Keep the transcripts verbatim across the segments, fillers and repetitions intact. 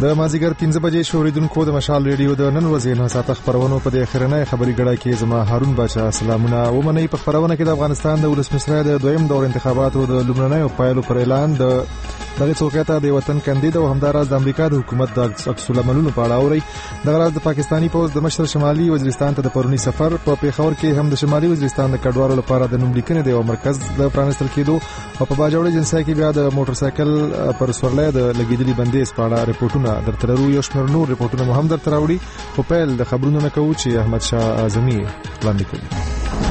د مازیګر پنځه بجې شوریدونکو د مشال ریډیو د نن ورځې نه ساعت خبرونو په د اخرنۍ خبري ګړه کې زما هارون بچا سلامونه ومني. په خبرونه کې د افغانستان د ولسمشر د دویم دور انتخاباتو د لومړنیو پایلو پر اعلان د دغه څوکاته د وطن کاندید او همداراز د امریکا د حکومت د عکس العملونو په اړه اوري. دغه راز د پاکستانی پوز د مشر شمالي وزیرستان ته د پرونی سفر په پیښور کې هم د شمالي وزیرستان د کډوالو لپاره د نوملیکنې د یو مرکز د پرانستل کېدو او په باجوړ جنسای کې بیا د موټر سایکل پر سورلې د لګیدلي بندیز په اړه ریپورتونه درترو یو شمېر نور ریپورتونه مهم درتراوړي. په پیل د خبرونو نه کوو چې احمد شاه اعظمي وړاندې کوي.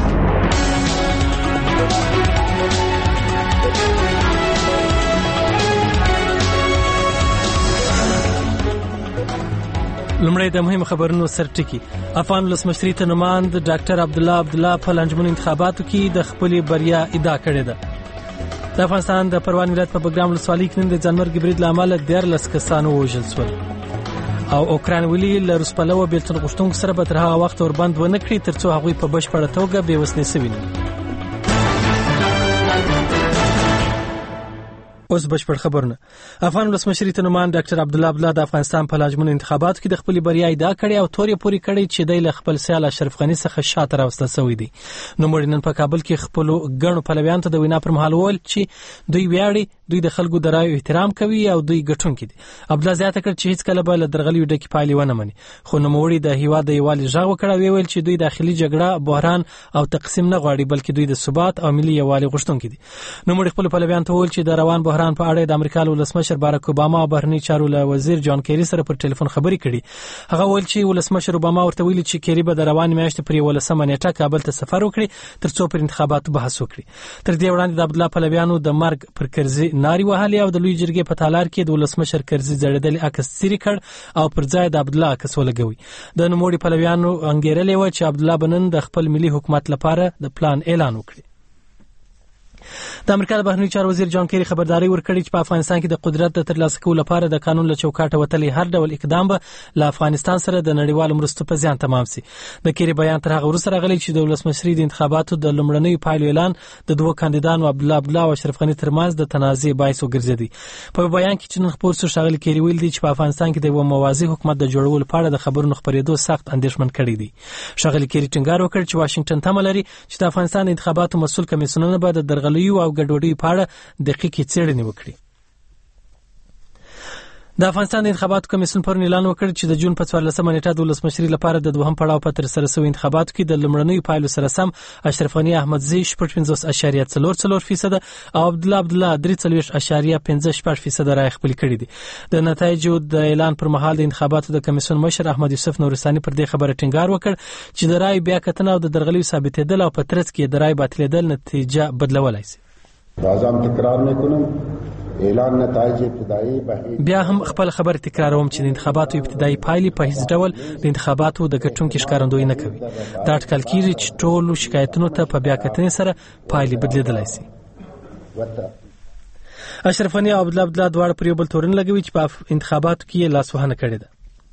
لمړی د مهم خبرونو سرټکی. افغان ولسمشر ته نماند ډاکټر عبد الله عبد الله په لنډمن انتخاباتو کې د خپل بریا ادعا کړې ده. د افغانستان د پروان ولایت په بګرام ولسوالۍ کې نن د ځانمرګ برید لامل دیارلس کسان ووژل شول او اوکران ویلي له روس پلوه بیلتون غوښتونکو سره به تر هغه وخت وربند ونه کړي ترڅو هغوی په بشپړه توګه بې وسنې شوي نه. اوس بشپړ خبرونه. افغان ولسمشر ته نومان ډاکټر عبد الله عبد الله د افغانستان په لاجمن انتخاباتو کې د خپل بریا ادعا کړې او تورې پورې کړې چې د له خپل سیال اشرف غنی څخه شاته راوستل شوی دی. نو مړ نن په کابل کې خپل غنو پلویان ته د وینا پر مهال وویل چې دوی ویاړي، دوی د خلکو د رایو احترام کوي او دوی ګټونکي دي. عبد الله زیاته کړ چې هیڅ کله به له درغلي ډکې پایلې ونه مني. خو نو مړ د هیواد د یوالي ژغ وکړ او ویل چې دوی داخلي جګړه، بحران او تقسیم نه غواړي بلکې دوی د ثبات او ملي یوالي غوښتونکي دي. نو مړ خپل پلویان ته وویل چې د روان بحران په اړه د امریکا ولسمشر باراک اوباما او بهرنی چارو له وزیر جان کیری سره پر ټلیفون خبرې کړي. هغه ویل چې ولسمشر اوباما ورته ویلي چې کیری به د روان میاشتې پر ولسمه نیټه کابل ته سفر وکړي ترڅو پر انتخاباتو بحث وکړي. تر دې وړاندې د عبد الله پلویانو د مرګ پر کرزي ناری وهلي او د لوی جرګې په تالار کې د ولسمشر کرزي زړېدل عکس سری کړ او پر ځای د عبد الله عکس ولګوي. د نوموړي پلویانو انګیرلې و چې عبد الله بنن د خپل ملي حکومت لپاره د پلان اعلان وکړي. د امریکا د بهرنی چارو وزیر جان کیری خبرداري ورکړي چې په افغانستان کې د قدرت د ترلاسه کولو لپاره د قانون له چوکاټه وتلې هر ډول اقدام به له افغانستان سره د نړیوالو مرستو په زیان تمام شي. د کیری بیان تر هغه وروسته راغلی چې د ولسمشرۍ د انتخاباتو د لومړنیو پایلو اعلان د دوه کاندیدانو عبد الله عبد الله او اشرف غنی ترمنځ د تنازع باعث وګرځېدی. په بیان کې چې نن خبر شو شاغلی کیری ویل دی چې په افغانستان کې د یو موازی حکومت د جوړولو لپاره د خبرونو خبرېدو سخت اندېښمن کړی دی. شاغلی کیری ټینګار وکړ چې واشنگټن تمه لري چې د افغانستان د انتخاباتو مسؤل کمیسیونونه به د درغلیو او ګډوډۍ په اړه دقیقې څېړنې وکړي. د افغانستان د انتخاباتو کمیسیون پرون اعلان وکړ چې د جون په څوارلسمه نیټه د ولسمشرۍ لپاره د دوهم پړاو په ترسره شوي انتخاباتو کې د لومړنیو پایلو سره سم اشرف غنی احمدزي شپږ پنځوس اعشاریه څلور څلور فیصد او عبد الله عبد الله درې څلوېښت اعشاریه پنځه شپږ فیصد رایې خپل کړي دي. د نتایجو د اعلان پر مهال د انتخاباتو د کمیسیون مشر احمد یوسف نورستاني پر دې خبره ټینګار وکړ چې د رایې بیا کتنه او د درغلیو ثابتېدل او په ترڅ کې د رایې باطلېدل نتیجه بدلولای شي. بازم تکرار میکنم اعلان نتایج ابتدایی بهیر بیا هم خپل خبر تکراروم چې د انتخاباتو ابتدایي پایلې په هیڅ ډول د انتخاباتو د ګټونکو ښکارندویي نه کوي. دا اټکل کیږي چې ټول شکایتونو ته په بیا کتنې سره پایلې بدلیدلای شي. اشرف غنی او عبد الله عبد الله دواړه پر یو بل تورن لګوي چې په انتخاباتو کې لاسوهنه کړې ده.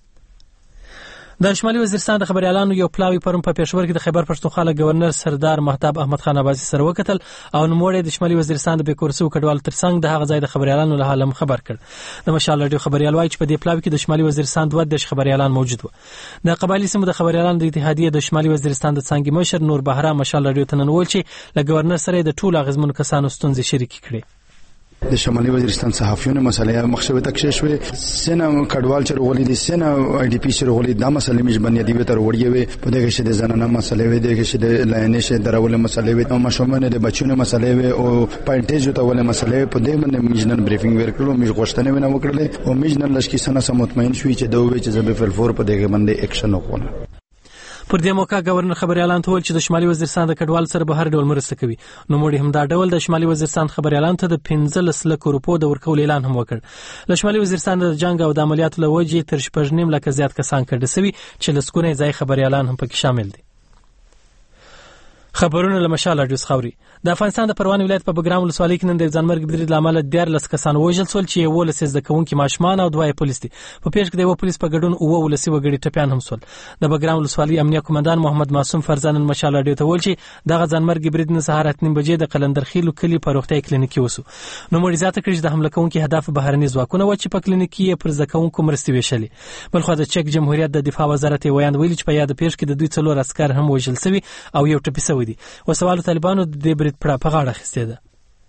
د شمالي وزیرستان د خبريالانو یو پلاوی پرون په پېښور کې د خیبر پښتونخوا له گورنر سردار مهتاب احمد خان آبازي سره وکتل او نوموړی د شمالي وزیرستان د بیکورسو کډوالو ترڅنګ د هغه ځای د خبريالانو له حالم خبر کړ. د مشال رادیو خبريال وایي چې په دې پلاوی کې د شمالي وزیرستان دوه د خبريالان موجود و. د قبایلی سیمو د خبريالانو د اتحادیې د شمالي وزیرستان د څنګه مشر نور بهرام مشال رادیو ته ننول چې له گورنر سره د ټولو غزمنو کسانو ستونزې شریک کړي. د شمالي وزیرستان صحافیونو مسله مخشوي تکشې شوې سینه کډوال چې رغولې دي سینه آی ډی پی چې رغولې د مسلې مش بنیادی به تر وړي وي په دغه شې د زنانه مسلې وي دغه شې د لاینې شې درول مسلې وي او مشومنه د بچونو مسلې وي او پاینټیج ته ول مسلې په دې باندې میجنن بریفینګ ورکړو میج غوښتنه ونه وکړلې او میجنن لشکې سره سم مطمئن شوې چې دوی چې زبې فلفور په دغه باندې اکشن وکړي. پر دې موقع گورنر خبريالان ته ویل چې د شمالي وزیرستان د کډوال سره به هر ډول مرسته کوي. نو موږ هم دا ډول د شمالي وزیرستان خبريالان ته د پنځلس لک روپو د ورکول اعلان هم وکړ. د شمالي وزیرستان د جنگ او د عملیاتو له وجې تر شپږ نیم لک زیات کسان کډه سوي چې لسکونه ځای خبريالان هم پکې شامل دي. خبرونه له مشال رادیو خوري. د افغانستان د پروان ولایت په بګرام ولسوالۍ کې نن د ځانمرګ برید لامل دیارلس کسان وژل شول چې یو لسیز د کوونکي ماشومان او دوه پولیس دي. په پیښ کې د یو پولیس په ګډون او ولسی وګړي ټپيان هم شول. د بګرام ولسوالۍ امنیه قومندان محمد معصوم فرزانن مشال رادیو ته ویل چې دغه ځانمرګ برید نه سهار اته بجې د قلندرخیلو کلی په روغتي کلینیک وسو. نو مړي ذات کړي د حمله کوونکي هدف بهرني ځواکونه و چې په کلینیکي پر ځکونکو مرستي وشلې. بل خو د چک جمهوریت د دفاع وزارت ویاند ویل چې په یاد پیښ کې د دوی څلور عسكر هم وژل شوی او یو ټپي شوی دي. وسوال طالبانو د دې برید په غاړه اخیسته ده.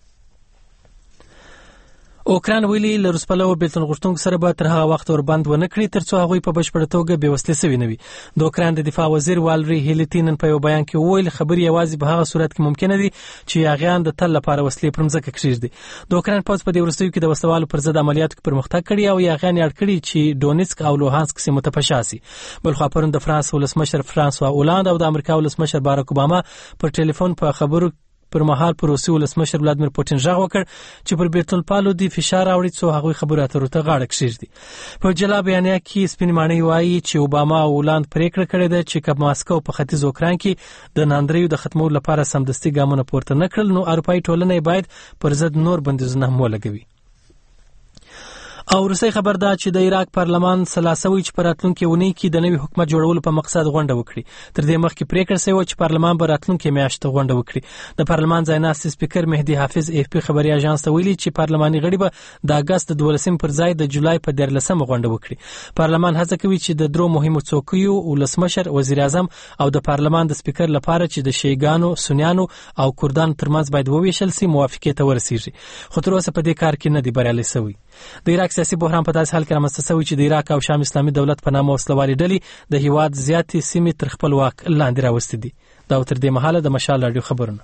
اوکران ویلي له روسپلو بیلتون غوښتونکو سره به تر هغه وخت وربند ونه کړي تر څو هغوی په بشپړه توګه بېوسلې سوي نه وي. د اوکران د دفاع وزیر والری هیلټینن په یو بیان کې وویل خبرې یوازې په هغه صورت کې ممکنه دي چې یاغیان د تل لپاره وسلې پر مځکه کښېږدي. د اوکران پوځ په دې وروستیو کې د وسلوالو پر ضد عملیاتو کې پرمختګ کړی او یاغیان یې اړ کړي چې ډونیسک او لوهانسک سیمو ته پشا سي. بلخوا پرون د فرانس ولسمشر فرانسوا اولاند او د امریکا ولسمشر باراک اوباما پر ټلیفون په خبرو پر مهال پر روسي ولسمشر ولادمیر پوتین ژغ وکړ چې پر بیرتون پالو دی فشار راوړي څو هغوی خبرو اترو ته غاړه کښېږدي. په جلا بیانیه کې سپین ماڼۍ وایي چې اوباما او هولاند پریکړه کړې ده چې که ماسکو په ختیځ اوکران کې د ناندریو د ختمولو لپاره سمدستي ګامونه پورته نه کړل نو اروپایي ټولنه باید پر ضد نور بندیزونه هم ولګوي. او روسي خبر ده چې د عراق پارلمان سلاسوي چې پراتلونکو ونی کې د نوي حکومت جوړولو په مقصد غونډه وکړي. تر دې مخکې پریکړه شوې چې پارلمان به راتلونکو میاشتو غونډه وکړي. د پارلمان ځایناست سپیکر مهدي حافظ اف پی خبري اژانس ته ویلي چې پارلماني غړي به د اگست د دولسم پر ځای د جولای په دیارلسمه غونډه وکړي. پارلمان هڅه کوي چې د درو مهمو څوکیو ولسمشر وزیر اعظم او د پارلمان د سپیکر لپاره چې د شیګانو سنیانو او کردانو ترمنځ باید وویشل سي موافقه ته ورسیږي. خو تر اوسه په دې کار کې نه دی بریالي شوی. د عراق سیاسي بحران په داسې حال کې رامنځته شوی چې د عراق او شام اسلامي دولت په نامه وسلوالې ډلې د هیواد زیاتې سیمې تر خپل واک لاندې راوستې دي. دا تر دې مهاله د مشال رادیو خبرونه.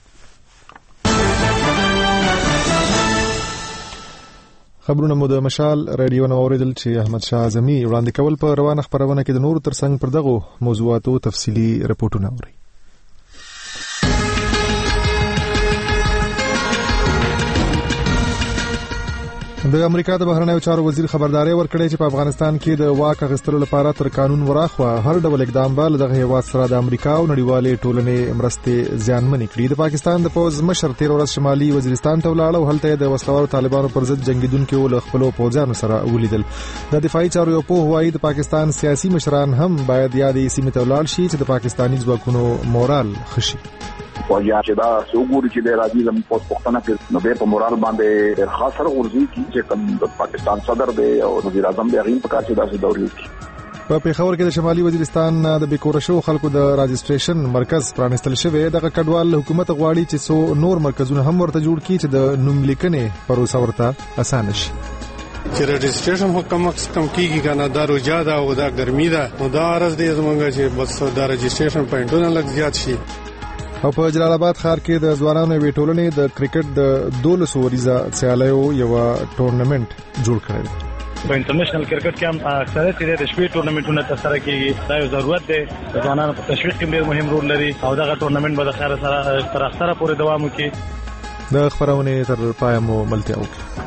خبرونه مو د مشال رادیو نو اوریدل چې احمد شاه اعظمي وړاندې کول په روانه خبرونه کې د نور ترڅنګ پر دغه موضوعاتو تفصيلي رپورټونه اوري. د امریکا د بهرنیو چارو وزیر خبرداري ورکړې چې په افغانستان کې د واک اخیستلو لپاره تر قانون وراخوا هر ډول اقدام به د هیواد سره د امریکا او نړیوالې ټولنې مرستې زیانمنې کړي. د پاکستان د پوز مشر تیر ورځ شمالي وزیرستان ته ولاړ او هلته د وسلوالو طالبانو پر ضد جنگیدونکو ول خپل پوځانو سره ولیدل. د دفاعي چارو یو په هوایي د پاکستان سیاسي مشران هم باید یادې سیمه ته ولاړ شي چې د پاکستاني ځواکونو مورال خشي. وجه چې دا وګوري چې د راځي زموږ په پښتنه کې نو به په مورال باندې ډېر خاص سره ورزي چې کوم د پاکستان صدر دی او وزیر اعظم دی هغه په کار چې داسې دوري وکړي. په پیښور کې د شمالي وزیرستان د بیکورشو خلکو د راجستریشن مرکز پرانستل شوی. دغه کډوال حکومت غواړي چې څو نور مرکزونه هم ورته جوړ کړي چې د نوم لیکنې پروسه ورته اسانه شي. چې رجسټریشن حکم کم کیږي کنه دا روجا دا او دا ګرمي دا نو دا ارز دې زمونږ چې بس دا رجسټریشن پوینټونه لږ زیات شي. او په جلال آباد ښار کې د ځوانانو وی ټولنې د کرکټ د دولس وریزه سیالیو یو ټورنمنت جوړ کړی. په انټرنیشنل کرکټ کې هم اکثره چې د شپې ټورنمنټونه ترسره کیږي. دا یو ضرورت دی د ځوانانو په تشویق کې ډېر مهم رول لري او دغه ټورنمنت به د خیر سره تر اخره پورې دوام وکړي. د خبرونه تر پای مو ملتیا وکړه.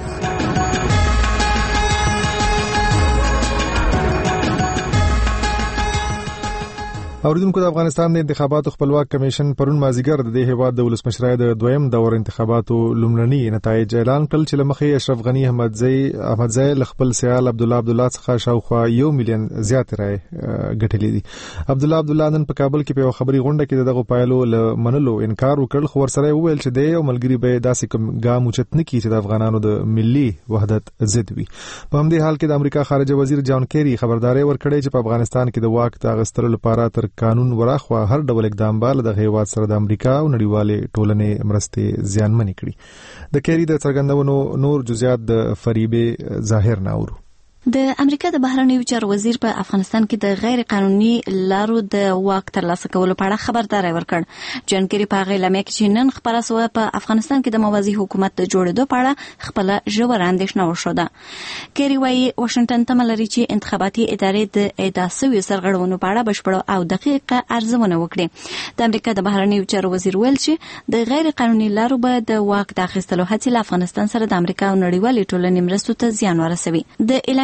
اوریدونکو د افغانستان د انتخاباتو خپلواک کمیشن پرون مازیګر د دې هیواد د ولسمشرۍ د دویم دور انتخاباتو لومړني نتایج اعلان کړل چې لمخې اشرف غنی احمدزی احمدزی خپل سیال عبد الله عبد الله څخه شاوخوا یو میلیون زیات رای ګټلې دي. عبد الله عبد الله نن په کابل کې په خبري غونډه کې دغه پایلو لمنلو انکار وکړ خو ورسره وویل چې د یو ملګری به داسې کوم ګام اوچت نه کیږي چې د افغانانو د ملي وحدت ضد وي. په همدې حال کې د امریکا خارجه وزیر جان کیری خبرداري ورکړې چې په افغانستان کې د واک د اخیستلو لپاره تر قانون وراخوا هر ډول اقدام به د هیواد سره د امریکا او نړیوالې ټولنې مرستې زیانمنې کړي. د کیری د څرګندونو نور جزئیات د فریبه ظاهر ناورو. د امریکا د بهرنیو چارو وزیر په افغانستان کې د غیر قانوني لارو د واک ترلاسه کولو په اړه خبرداري ورکړ. جان کیری په غیلمه کې چې نن خبره سوه په افغانستان کې د موازی حکومت د جوړېدو په اړه خپل ژور اندېښنه وښوده. کیری وايي واشنگټن ته ملري چې انتخاباتي ادارې د اعاده شویو سرغړونو په اړه بشپړ او دقیقه ارزونه وکړي. د امریکا د بهرنیو چارو وزیر ویل چې د غیر قانوني لارو به د واک د اخیستلو هڅې له افغانستان سره د امریکا او نړیوالې ټولنې مرستو ته زیان ورسوي. د اعلان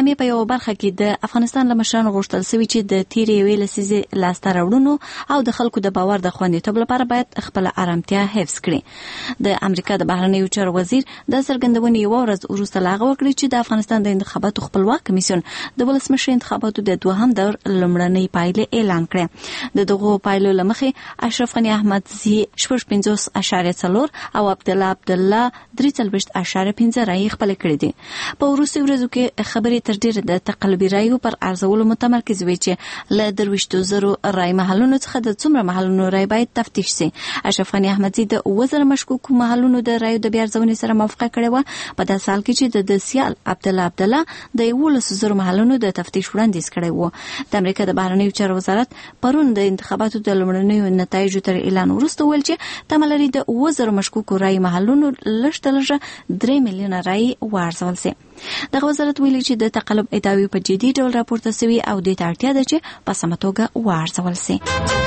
اعلامیې په یو برخه کې د افغانستان له مشرانو غوښتل شوی چې د تیرې یوې لسیزې لاسته راوړنو او د خلکو د باور د خوندیتوب لپاره باید خپل آرامتیا حفظ کړي. د امریکا د بهرنیو چارو وزیر د څرګندونې یو ورځ وروسته لاغه وکړي چې د افغانستان د انتخاباتو خپلواک کمیسیون د ولسمشر انتخاباتو د دوهم دور لومړنۍ پایلې اعلان کړې. د دغو پایلو لمخې اشرف غنی احمدزي شپږ پنځوس اشاریه څلور او عبدالله عبدالله درې څلوېښت اشاریه پنځه رایې خپل کړې دي. په وروستي ورځو کې خبرې تر ډیره د تقلبي رایو پر ارزولو متمرکز وي چې له درویشتو زرو رای محلونو څخه د څومره محلونو رای باید تفتیش شي. اشرف غنی احمدزي د اووه زره مشکوکو محلونو د رایو د بیا ارزونې سره موافقه کړې وه. په داسې حال کې چې د سیال عبدالله عبدالله د یولسو زرو محلونو د تفتیش وړاندیز کړی و. د امریکا د بهرنیو چارو وزارت پرون د انتخاباتو د لومړنیو نتایجو تر اعلان وروسته ویل چې تمه لري د اووه زرو مشکوکو رای محلونو لږ تر لږه درې میلیونه رای وارزول شي. دغه وزارت ویلي چې د تقلب ادعاوې په جدي ډول راپورته شوي او دې ته اړتیا ده چې په سمه توګه وارزول شي.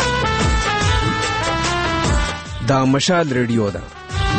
دا مشال ریډیو ده.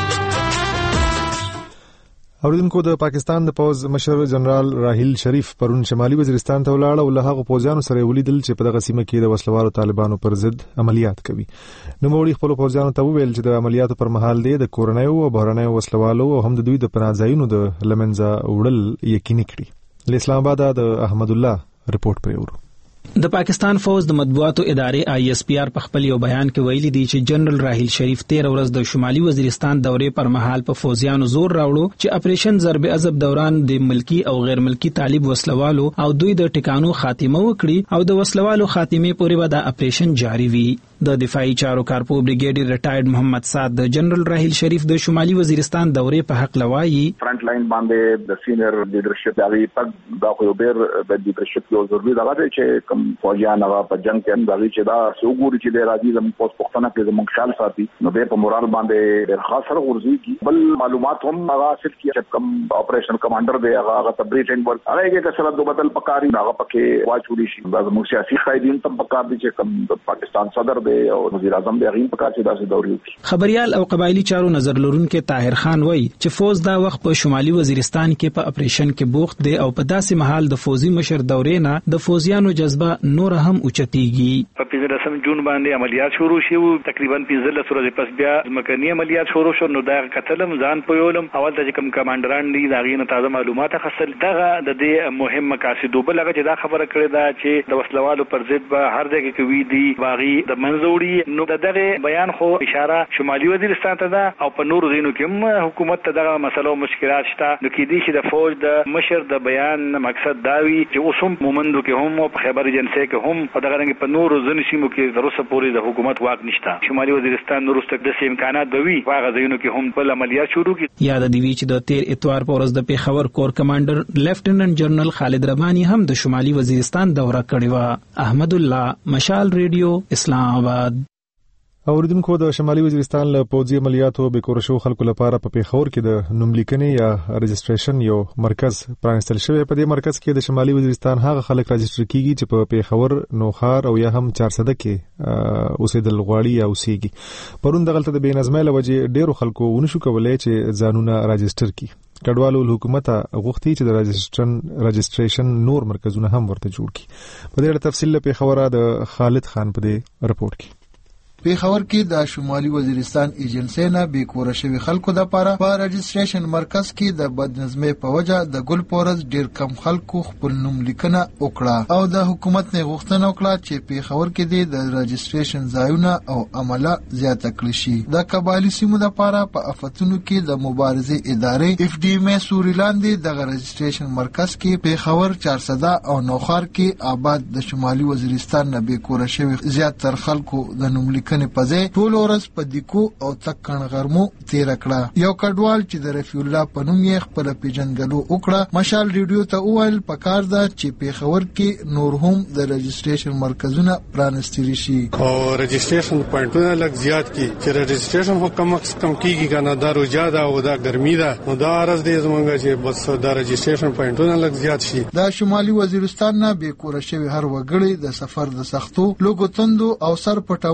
اوریدونکو، د پاکستان د پوز مشر جنرال راحیل شریف پرون شمالي وزیرستان ته ولاړ او له هغه پوځیانو سره ولیدل چې په دغه سیمه کې د وسلوالو طالبانو پر ضد عملیات کوي. نو موږ خپل پوځیانو ته وویل چې د عملیاتو پر مهال دی د کورنیو او بهرنیو وسلوالو او هم د دوی د پناهځایونو د لمنځه وړل یقیني کړي. له اسلام آباد د احمد الله رپورت پرېورو. د پاکستان فوج د مطبوعاتو ادارې آی ایس پی آر په خپل یو بیان کې ویلي دی چې جنرال راحیل شریف تیر ورځ د شمالي وزیرستان دورې پر مهال په فوجیانو زور راوړو چې اپریشن ضرب عضب دوران د ملکی او غیر ملکی طالب وسلوالو او دوی د ټکانو خاتمه وکړي او د وسلوالو خاتمه پورې به د اپریشن جاری وي. د دفاعي چارو کارپو بریګیډیر ریټایرډ محمد سعد د جنرال راحیل شریف د شمالي وزیرستان دورې په حق لوایي فرنٹ لاین باندې د سینیئر لیډرشپ دغه پک دا خو بیر د لیډرشپ یو ضروري دغه دی چې کوم فوجیان هغه په جنگ کې هم دغه چې دا سوګوري چې د راځي زموږ پوس پښتنه کې زموږ خیال ساتي نو به په مورال باندې ډېر خاص سره ورزي کی بل معلومات هم هغه حاصل کی چې کوم اپریشن کمانډر دی هغه هغه تبریټ اینډ ورک هغه کې کسره دوه بدل پکاري هغه پکې واچولي شي دا زموږ سیاسي قائدین تم پکار دي چې کوم پاکستان صدر دی او وزیر اعظم دی هغه پکار چې داسې دوري وکړي. خبريال او قبایلی چارو نظر لرونکو طاهر خان وایي چې فوج دا وخت په شمالي وزیرستان کې په اپریشن کې بوخت دی او په داسې محل د فوزي مشر دورې نه د فوزیانو جذبه نور هم اوچتيږي. په پنځلسم جون باندې عملیات شروع شوه تقریبا پنځلس ورځې پس بیا مکنی عملیات شروع شو نو دا قتلم ځان په یولم اول د کوم کمانډران دي دا غینه تازه معلومات حاصل دغه د دې مهم مقاصد وبلغه چې دا خبره کړې ده چې د وسلوالو پر ضد به هر ځای کې کوي دي باغی د منځوري نو دغه بیان خو اشاره شمالي وزیرستان ته ده او په نورو ځینو کې هم حکومت ته دغه مسلو مشکلات شته نو کې دي چې د فوج د مشر د بیان مقصد داوي چې اوسم مومندو کې هم په خبر ایجنسی کې هم په دغه رنګ په نورو ځینو سیمو کې تر اوسه پورې د حکومت واک نشته. شمالي وزیرستان نورسته د امکانات دوی واغه ځینو کې هم په عملیات شروع کړي. یاد دی چې د تیر اتوار په ورځ د پیښور کور کمانډر لیفټیننټ جنرال خالد ربانی هم د شمالي وزیرستان دوره کړې و. احمد الله مشال ریډیو اسلام آباد. اوریدونکو، د شمالي وزیرستان له پوځي عملیاتو به کورشو خلکو لپاره په پیښور کې د نوملیکنې یا رجسټریشن یو مرکز پرانستل شوی. په دې مرکز کې د شمالي وزیرستان هغه خلک راجستر کیږي چې په پیښور، نوخار او یا هم چارسده کې اوسېدل غواړي یا اوسېږي. پرون دغلته د بېنظمۍ له وجې ډېرو خلکو ونشو کولای چې ځانونه راجستر کړي. کډوالو حکومت غوښتي چې د رجسټریشن رجسټریشن نور مرکزونه هم ورته جوړ کړي. په دې اړه تفصیل له پیښور د خالد خان په دې رپورت کې. پیښور کې د شمالي وزیرستان ایجنسی نه بې کوره شوي خلکو دپاره په رجسټریشن مرکز کې د بدنظمۍ په وجه د ګل پورز ډیر کم خلکو خپل نوم لیکنه وکړه او د حکومت نه غوښتنه وکړه چې پیښور کې د رجسټریشن ځایونه او عمله زیاته کړي شي. د قبایلی سیمو دپاره په افتونو کې د مبارزې ادارې اف ډي ام سوري لاندې د رجسټریشن مرکز کې پیښور، چارسده او نوخار کې آباد د شمالي وزیرستان نه بې کوره شوي زیات تر خلکو د نوم لیکنې پځې ټول ورځ په دیکو او تکن غرمو تیر کړه. یو کډوال چې د رفیع الله په نوم یې خپل پیژنګلو وکړه مشال ریډیو ته وویل پکار ده چې پیښور کې نور هم د رجسټریشن مرکزونه پرانستل شي او رجسټریشن پوینټونه لږ زیات کی چې رجسټریشن خو کم کم کیږي کنه دا روزاده او دا ګرمي ده نو دا عرض دی زمونږ چې بس دا رجسټریشن پوینټونه لږ زیات شي. د شمالي وزیرستان نه بې کوره شوی هر وګړي د سفر د سختو لوګو تندو او سر پټونې کیسې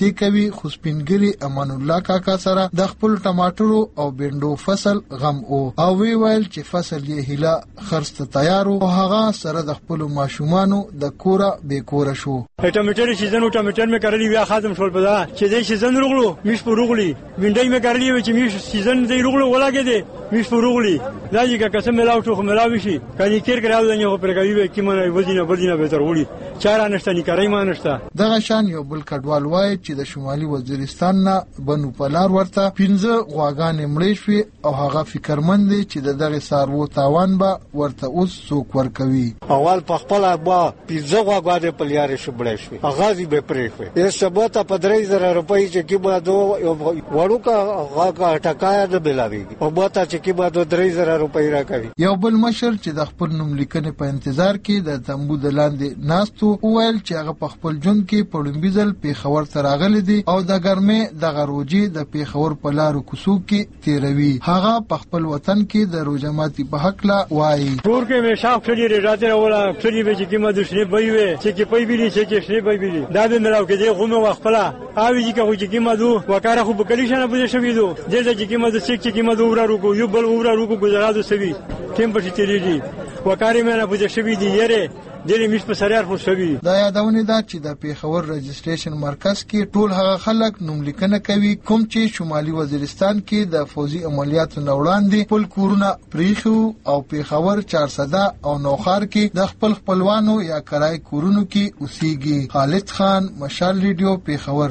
کیسې کوي خو سپینګری امان الله کاکا سره د خپل ټماټرو او بینډو فصل غم او او وی ویل چې فصل یې هله خرڅ تیارو او هغه سره د خپل ماشومانو د کوره به کوره شو. ټماټر سیزن او ټماټر مې کړلی بیا خاتم شول په دا چې دې سیزن رغلو میش په رغلی وینډای مې کړلی و چې میش سیزن دې رغلو ولاګې دې میش په رغلی دا چې قسم ملاو ټو ملاوي شي کله کېر کراو دنه په پرګوي به کیمنه ودینه ودینه به تر وړي چاره نشته نه کوي ما نشته. دغه شان یو بل کډوال وای چې د شمالي وزیرستان نه بنو پلار ورته پنځه غواګانې مړې شوې او هغه فکرمند دی چې دغه سارو تاوان به ورته اوس څوک ورکوي. اول په خپل ابا پنځه غواګانې په لیارې شو بړې شوې اغازي به پرې شوې یې سبوت په درې زره روپۍ چې کې به دوه وړو کا غاګه ټکایا د بلاوي او بوته چې کې به دوه درې زره روپۍ راکوي. یو بل مشر چې د خپل نوم لیکنې په انتظار کې د تنبو د لاندې ناستو وویل چې هغه په خپل ژوند کې په لومړي ځل پیښور ته راغلی دی او د ګرمۍ د روژې د پیښور په لارو کوڅو کې تیروي. هغه په خپل وطن کې د روژه ماتي په هکله وایي ټول کې مې شاف کړي راځي ولا کړي به چې کیمه د شنه بوي وي چې کې پي بيلي چې کې شنه بوي بيلي دا به ملاو کې دی غومه وخپلا اوی چې کوي چې کیمه دو وکاره خو بکلی شنه بده شوی دو دې چې کیمه د چې کیمه دو ورا روکو یو بل ورا روکو گزارادو سوي کیم پټی تیریږي وکاري مې نه بده شوی دی یره دلی میش په سریار خو شوی. دا یادونه ده چې د پیښور رجسټریشن مرکز کې ټول هغه خلک نوم لیکنه کوي کوم چې شمالي وزیرستان کې د فوزي عملیاتو نه وړاندې خپل کورونه پریخو او پیښور چارسده او نوخار کې د خپل خپلوانو یا کرای کورونو کې اوسېږي. خالد خان، مشال ریډیو، پیښور.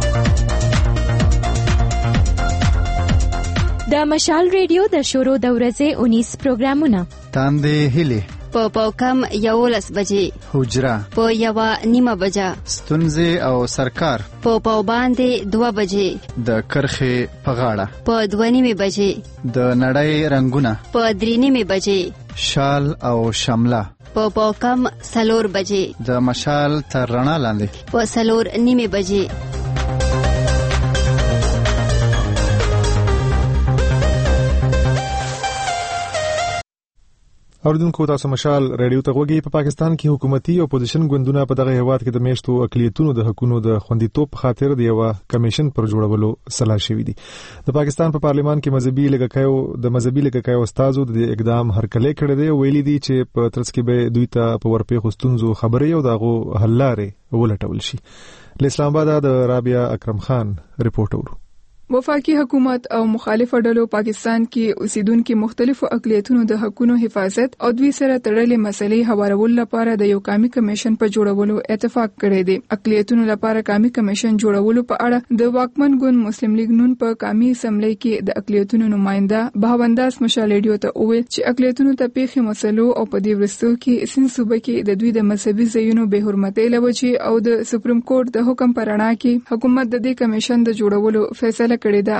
د مشال ریډیو د شروع د ورځې اونیس پروګرامونه تاندې هلي په پاوکم یولس بجې حجره په یو نیمه بجه ستونزې او سرکار په پاو باندې دوه بجې د کرخې په غاړه په دوه نیمه بجې د نړۍ رنگونه په درې نیمه بجې شال او شمله په پاوکم سلور بجې د مشال تر رڼا لاندې په سلور نیمه بجې. اوردونکو تاسو مشال ریډیو ته غوږی. په پاکستان کې حکومتي او اپوزیشن ګوندونه په دغه هیواد کې د میشتو اقلیتونو د حقوقو د خوندیتوب خاطر د یو کمیشن پر جوړولو سلا شوې دي. د پاکستان په پارلیمان کې مذهبي لګکایو د مذهبي لګکایو استادو د اقدام هرکلی کړی دی. ویلي دي چې په ترڅ کې به دوی ته په ورپېښو ستونزو خبرې او دغه حل لارې ولټول شي. له اسلام آباد د رابعه اکرم خان رپورټ اورو. وفاقي حکومت او مخالفه ډلو پاکستان کې اوسیدونکو مختلفو اقلیتونو د حقوقو حفاظت او دوی سره تړلې مسلې هوارولو لپاره د یو قومي کمیشن په جوړولو اتفاق کړی دی. اقلیتونو لپاره قومي کمیشن جوړولو په اړه د واکمن ګوند مسلم لیگ نون په قومي اسمبلی کې د اقلیتونو نماینده بهونداس مشال ریډیو ته وویل چې اقلیتونو ته پیښې مسلو او په دې ورستو کې سین صوبه کې د دوی د مذهبي ځایونو به حرمتۍ لوجې او د سپریم کورټ د حکم پر اړه کې حکومت د دې کمیشن د جوړولو فیصله کړې ده.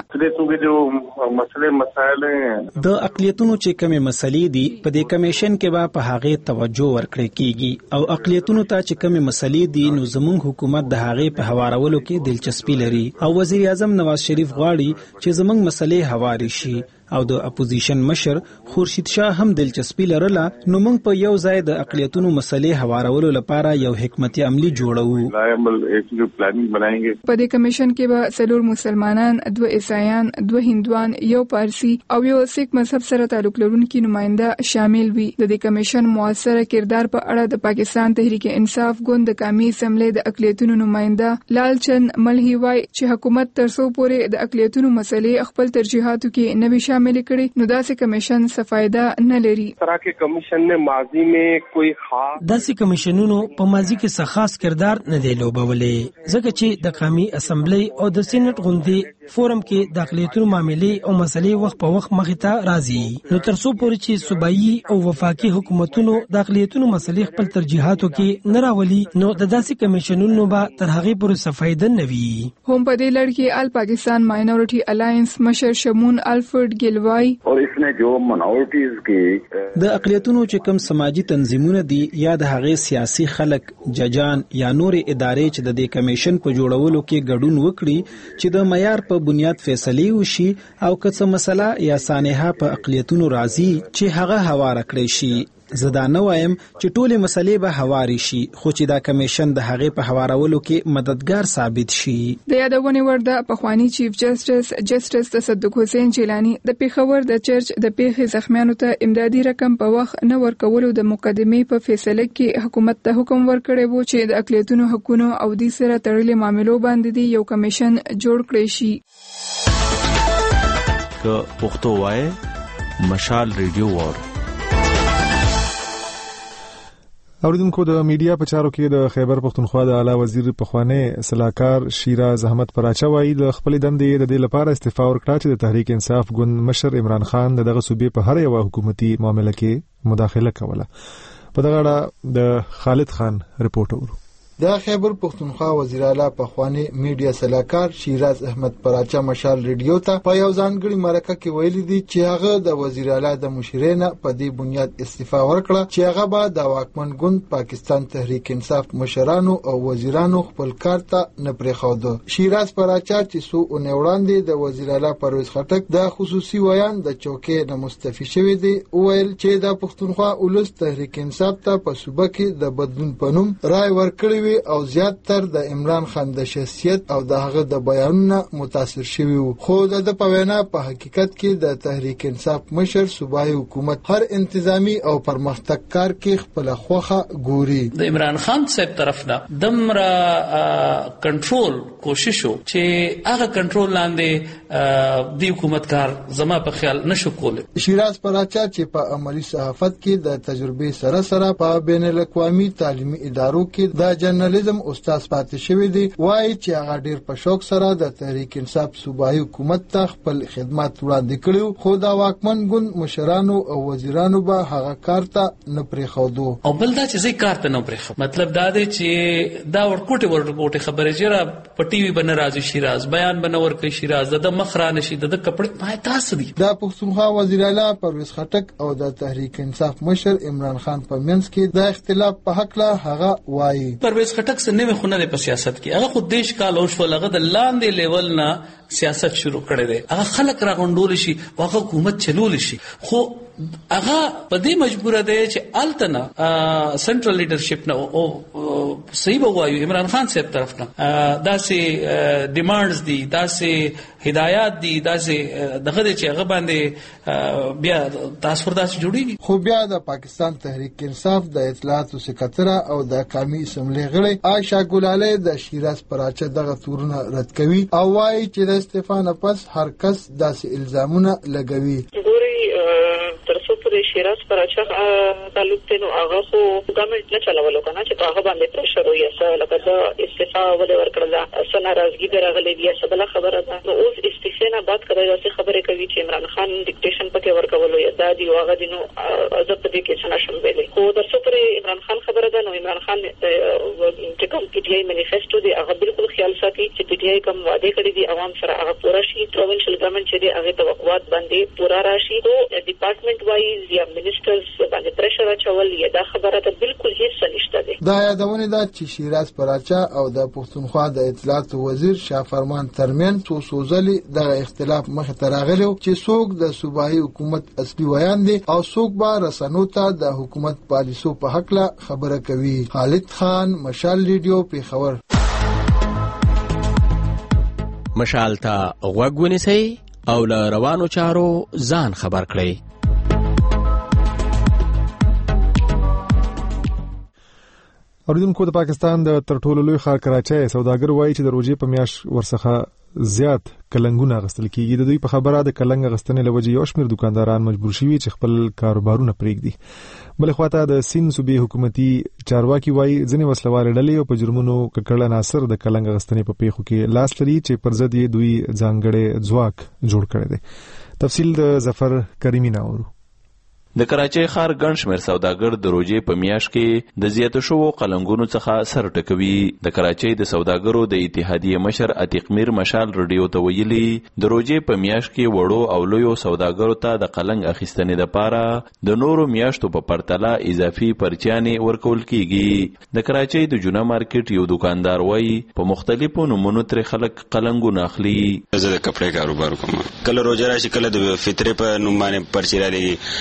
د اقلیتونو چې کومه مسلې دي په دې کمیشن کې به په هغه توجه ورکړي کیږي او اقلیتونو ته چې کومه مسلې دي نو زموږ حکومت د هغه په حوارولو کې دلچسپي لري او وزیر اعظم نواز شریف غواړي چې زموږ مسلې حواري شي او د اپوزیشن مشر خورشید شاه هم دلچسپي لرله. نو موږ په یو ځای د اقلیتونو مسلې حوارولو لپاره یو حکمتي عملی جوړو. په دې کمیشن کې به څلور مسلمانان، دوه عیسایان، دوه هندوان، یو پارسی او یو سیک مذهب سره تعلق لرونکي نماینده شامل وي. د دې کمیشن موثره کردار په اړه د پاکستان تحریک انصاف ګوند د قومي اسمبلی د اقلیتونو نماینده لالچن ملهي وای چې حکومت ترڅو پورې د اقلیتونو مسلې خپل ترجیحاتو کې نوي شامل کړي نو داسې کمیشن څه فائدہ نه لري. ترکه کمیشن نے ماضی میں کوئی خاص داسې کمیشنونو په ماضی کې څه خاص کردار نه دی لوبولې ځکه چې د قومي اسمبلی او د سېنات غونډې فورم کې د اقلیتونو معاملې او مسلې وخت په وخت مخې ته راځي. نو ترڅو پورې چې صوبایي او وفاقي حکومتونو د اقلیتونو مسلې خپل ترجیحاتو کې نه راولي نو د داسې کمیشنونو به تر هغه پورې څه فائدہ نه وي. هم په دې لړ کې ال پاکستان ماینورټي الائنس مشر شمون الفرد اور اس نے جو منورٹیز کی د اقلیتونو چې کوم سماجی تنظیمونه دي یا د هغه سیاسي خلک ججان یا نور ادارې چې د دې کمیشن په جوړولو کې ګډون وکړي چې د معیار په بنیاد فیصله وشي او که څه مسله یا سانحه په اقلیتونو راځي چې هغه هوار کړی شي زه دا نه وایم چې ټولې مسلې به هواري شي، خو چې دا کمیشن د هغې په هوارولو کې مددگار ثابت شي. د یادونې وړ ده پخوانی چیف جسټس جسټس تصدق حسین جیلانی د پیښور د چرچ د پیښې زخمیانو ته امدادي رقم په وخت نه ورکولو د مقدمې په فیصله کې حکومت ته حکم ورکړی وو چې د اقلیتونو حقوقو او د سره تړلې معاملو باندې یو کمیشن جوړ کړی شي. که پښتو وای مشال ریډیو وار. اوریدونکو د میډیا په چارو کې د خیبر پښتونخوا د اعلی وزیر پخوانی صلاحکار شیراز احمد پراچا وایي د خپل دندې د دې لپاره استعفا ورکړه چې د تحریک انصاف ګوند مشر عمران خان دغه صوبې په هر یو حکومتي معاملې کې مداخله کوله. په دغه اړه د خالد خان رپورټ اورو. د خیبر پښتونخوا وزیر اعلی پخوانی میډیا صلاحکار شیراز احمد پراچا مشال ریډیو ته په یو ځانګړي مرکه کې ویلي دي چې هغه د وزیر اعلی د مشرینه په دې بنیاد استعفا ورکړه چې هغه به د واکمن ګوند پاکستان تحریک انصاف مشرانو او وزیرانو خپل کار ته نه پرېښوده. شیراز پراچا چې څو اونۍ وړاندې د وزیر اعلی پرویز خټک د خصوصي ویان د چوکۍ نه مستعفي شوی دی، ویل چې د پښتونخوا اولس تحریک انصاف ته په صوبه کې د بدلون په نوم رای ورکړی او زیات تر د عمران خان د شخصیت او د هغه د بیانونو متاثر شوی وو. خو د په وینا په حقیقت کې د تحریک انصاف مشر صوبایي حکومت هر انتظامی او پرمختګ کار کې خپل خوخه ګوري. د عمران خان صاحب طرف نه دمرا کنټرول کوشش وو چې هغه کنټرول لاندې د حکومت کار زما په خیال نشو کولای. شیراز پراچا چې په عملی صحافت کې د تجربه سره سره په بین الاقوامي تعلیمي ادارو کې د جرنالیزم استاد پاتې شوی دی، وایي چې هغه ډیر په شوق سره د تحریک انصاف صوبایي حکومت ته خپل خدمات وړاندې کړي، خو د واکمن ګوند مشرانو او وزیرانو به هغه کار ته نه پرېښودو. او بل دا چې زه کار ته نه پرېښودم، مطلب دا دی چې دا ورکوټې ورکوټې خبرې چې را په ټي وي باندې راځي، شیراز بیان باندې ورکوي، شیراز د مخ را نشي، د کپړې ما تاسو دي. د پښتونخوا وزیر اعلی پرویز خټک او د تحریک انصاف مشر عمران خان په منځ کې د اختلاف په حق له هغه وایي. پرویز خټک څه نه خونه په سیاست کې هغه خود دیش کال او شو لغه د لاندې لیول نه سیاست شروع کړي دي، هغه خلک راغونډول شي، هغه حکومت چلول شي، خو هغه په دې مجبور دی چې التنا سنټرل لیډرشپ نه او صحیح وایو عمران خان صاحب طرف نه داسې ډیمانډز دي، داسې هدایات دي، داسې دغه چې هغه باندې بیا تاسو داسې جوړیږي. خو بیا د پاکستان تحریک انصاف د اطلاعاتو سکرټره او د قومي اسمبلی غړي عائشہ ګلاله د شیراز پراچا دغه تورونه رد کوي او وایي چې د استعفا نه پس هر کس داسې الزامونه لګوي. د شیراز پراچا تعلق ته نو هغه خو ګورنمنت نه چلولو کنه چې هغه باندې پرشر وي اسه لکه د استعفا ولې ورکړل سن ناراضګي درغلې دي څه بل خبره ده. نو اوس استعفا نه بعد کړي داسې خبره کوي چې عمران خان ډیکټیشن پکې ورکولو یا دادی واغه دي نو عزت دې کې څه نشم ویلي. خو د سپر عمران خان خبره ده، نو عمران خان چې کوم پی ډی آی مانیفیسټو دی هغه بالکل خیال ساتي چې پی ډی آی کوم وعده کړی دي عوام سره هغه پوره شي، پروینشل ګورنمنت چې دی هغه توقعات باندې پوره راشي. نو ډپارټمنټ وایز یا منیسټرز باندې پرشر اچول یا دا خبره ته بالکل هیڅ نشته دی. دا یادونه ده چې شیراز پراچا او د پښتونخوا د اطلاعات وزیر شاه فرمان ترمن څو سوزلي د اختلاف مخ ته راغلو چې څوک د صوبایي حکومت اصلي ویان دي او څوک به رسنو ته د حکومت پالیسو په حق له خبره کوي. خالد خان مشال ریډیو پیښور. مشال ته غوږ ونیسئ او له روانو چارو ځان خبر کړئ. اوریدونکو د پاکستان د تر ټولو لوی ښار کراچۍ سوداګر وایي چې د روزي په میاشت ورڅخه زیات کلنګونه غستل کیږي. د دوی په خبره د کلنګ غستنې لوجې یو شمېر دکانداران مجبور شوي چې خپل کاروبارونه پرېږدي. بل خواته د سین صوبې حکومتي چارواکي وایي ځینې وسلوالې ډلې په جرمونو ککړ عناصر د کلنګ غستنې په پیښو کې لاس لري چې پر ضد یې دوی ځانګړی ځواک جوړ کړی دی. تفصیل د ظفر کریمی ناورو. د کراچۍ ښار ګڼ شمېر سوداګر د روژې په میاشت کې د زیاتو شوو قلنګونو څخه سر ټکوي. د کراچۍ د سوداګرو د اتحادیې مشر عتیق میر مشال رډیو ته ویلي د روژې په میاشت کې وړو او لویو سوداګرو ته د قلنګ اخیستنې لپاره د نورو میاشتو په پرتله اضافي پرچیانې ورکول کیږي. د کراچۍ د جونا مارکیټ یو دکاندار وایي په مختلفو نومونو ترې خلک قلنګونه اخلي. زه د کپړې کاروبار کوم، کله روژه راشي کله د فطرې په نوم باندې پرچی را لګي، کله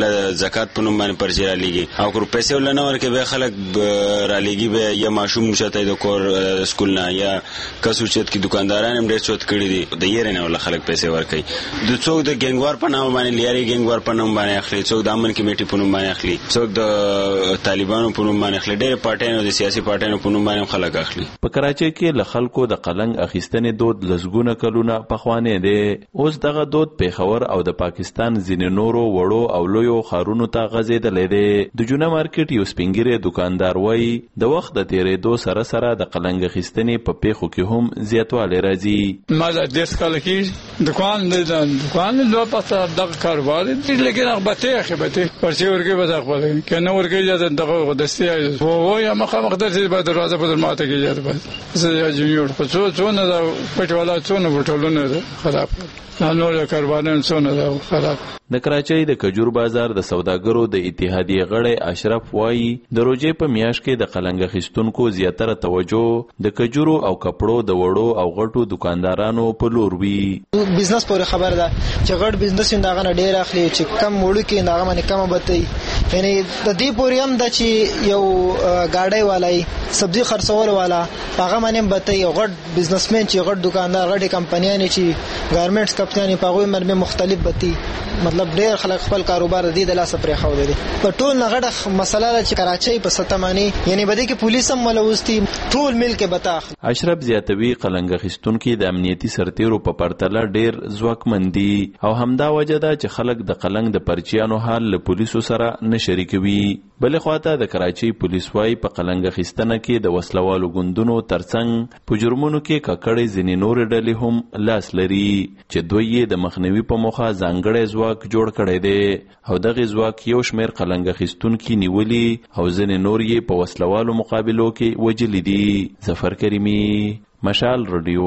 ولا زکات په نوم باندې پرچې را لېږي او که پیسې ول نه ورکې به خلک را لېږي به یا ماشوم شته د کور سکول نه یا کسو چې کی دکانداران هم ډېر چوت کړي دي د یې نه ول خلک پیسې ورکوي د څوک د ګنګوار په نام باندې لیاري ګنګوار په نام باندې اخلي څوک د امن کمیټې په نوم باندې اخلي څوک د طالبانو په نوم باندې اخلي ډېر پارټیانو د سیاسي پارټیانو په نوم باندې خلک اخلي په کراچۍ کې له خلکو د قلنګ اخیستنې دود لزګونه کلونه پخوانه دي اوس دغه دود پیښور او د پاکستان ځینې نورو وړو او لویو ښارونو ته غځېدلی دی د جونه مارکیټ یو سپینګیری دکاندار وایي د وخت د تیرېدو سره سره د قلنګ اخیستنې په پیښو کې هم زیاتوالی راځي ما د دېرش کاله کې دکان دکان لو پته دغه کاروبار دی لیکن هغه بته خبرته پرچې ورګي به خپل کنه ورګي دغه دستي وو یا مخه مخ درته به دروازه په ماته کې یاد به زه جونیور په څو څو نه پټ والا څو نه وټولونه خراب نور کاروبارونه څو نه خراب د کراچۍ د کجور بازار د سوداګرو د اتحادیې غړی اشرف وایي د روزې په میاشت کې د قلنګ اخیستونکو زیاتره توجه د کجورو او کپړو د وړو او غټو دکاندارانو په لور وي بزنس پورې خبر ده چې غټ بزنس یې دغه ډېر اخلي چې کم وړو کې دغه باندې کم بته یعنی د دې پورې هم د چې یو گاډي والای سبزی خرڅول والا هغه باندې بته یو غټ بزنسمن چې غټ دکاندار غټي کمپنیانه چې ګارمنټس کمپنیانه په هغه مرمه مختلف بتی مطلب ډېر خلک خپل کاروبار د دې د لاسه پرې خو دي په ټول نغړه مسله چې کراچۍ په ستمانی یعنی بده کې پولیس هم ملوثتي ټول مل کې بتاخ اشرف زیاتوي قلنګ خستونکو د امنیتي سرتیرو په پرتله ډېر ځواکمندي او همدا وجه ده چې خلک د قلنګ د پرچیانو حال له پولیسو سره نه شریکوي بلې خواته د کراچۍ پولیس وايي په قلنګ خستنه کې د وسلوالو ګوندونو ترڅنګ په جرمونو کې ککړې ځینې نور ډلې هم لاس لري چې دوی د مخنیوي په موخه ځانګړی ځواک جوړ کړی دی او دغه ځواک یو شمېر قلنګ خستونکي نیولي او ځینې نور یې په وسلوالو مقابلو کې وجلي دي ظفر کریمي مشال رادیو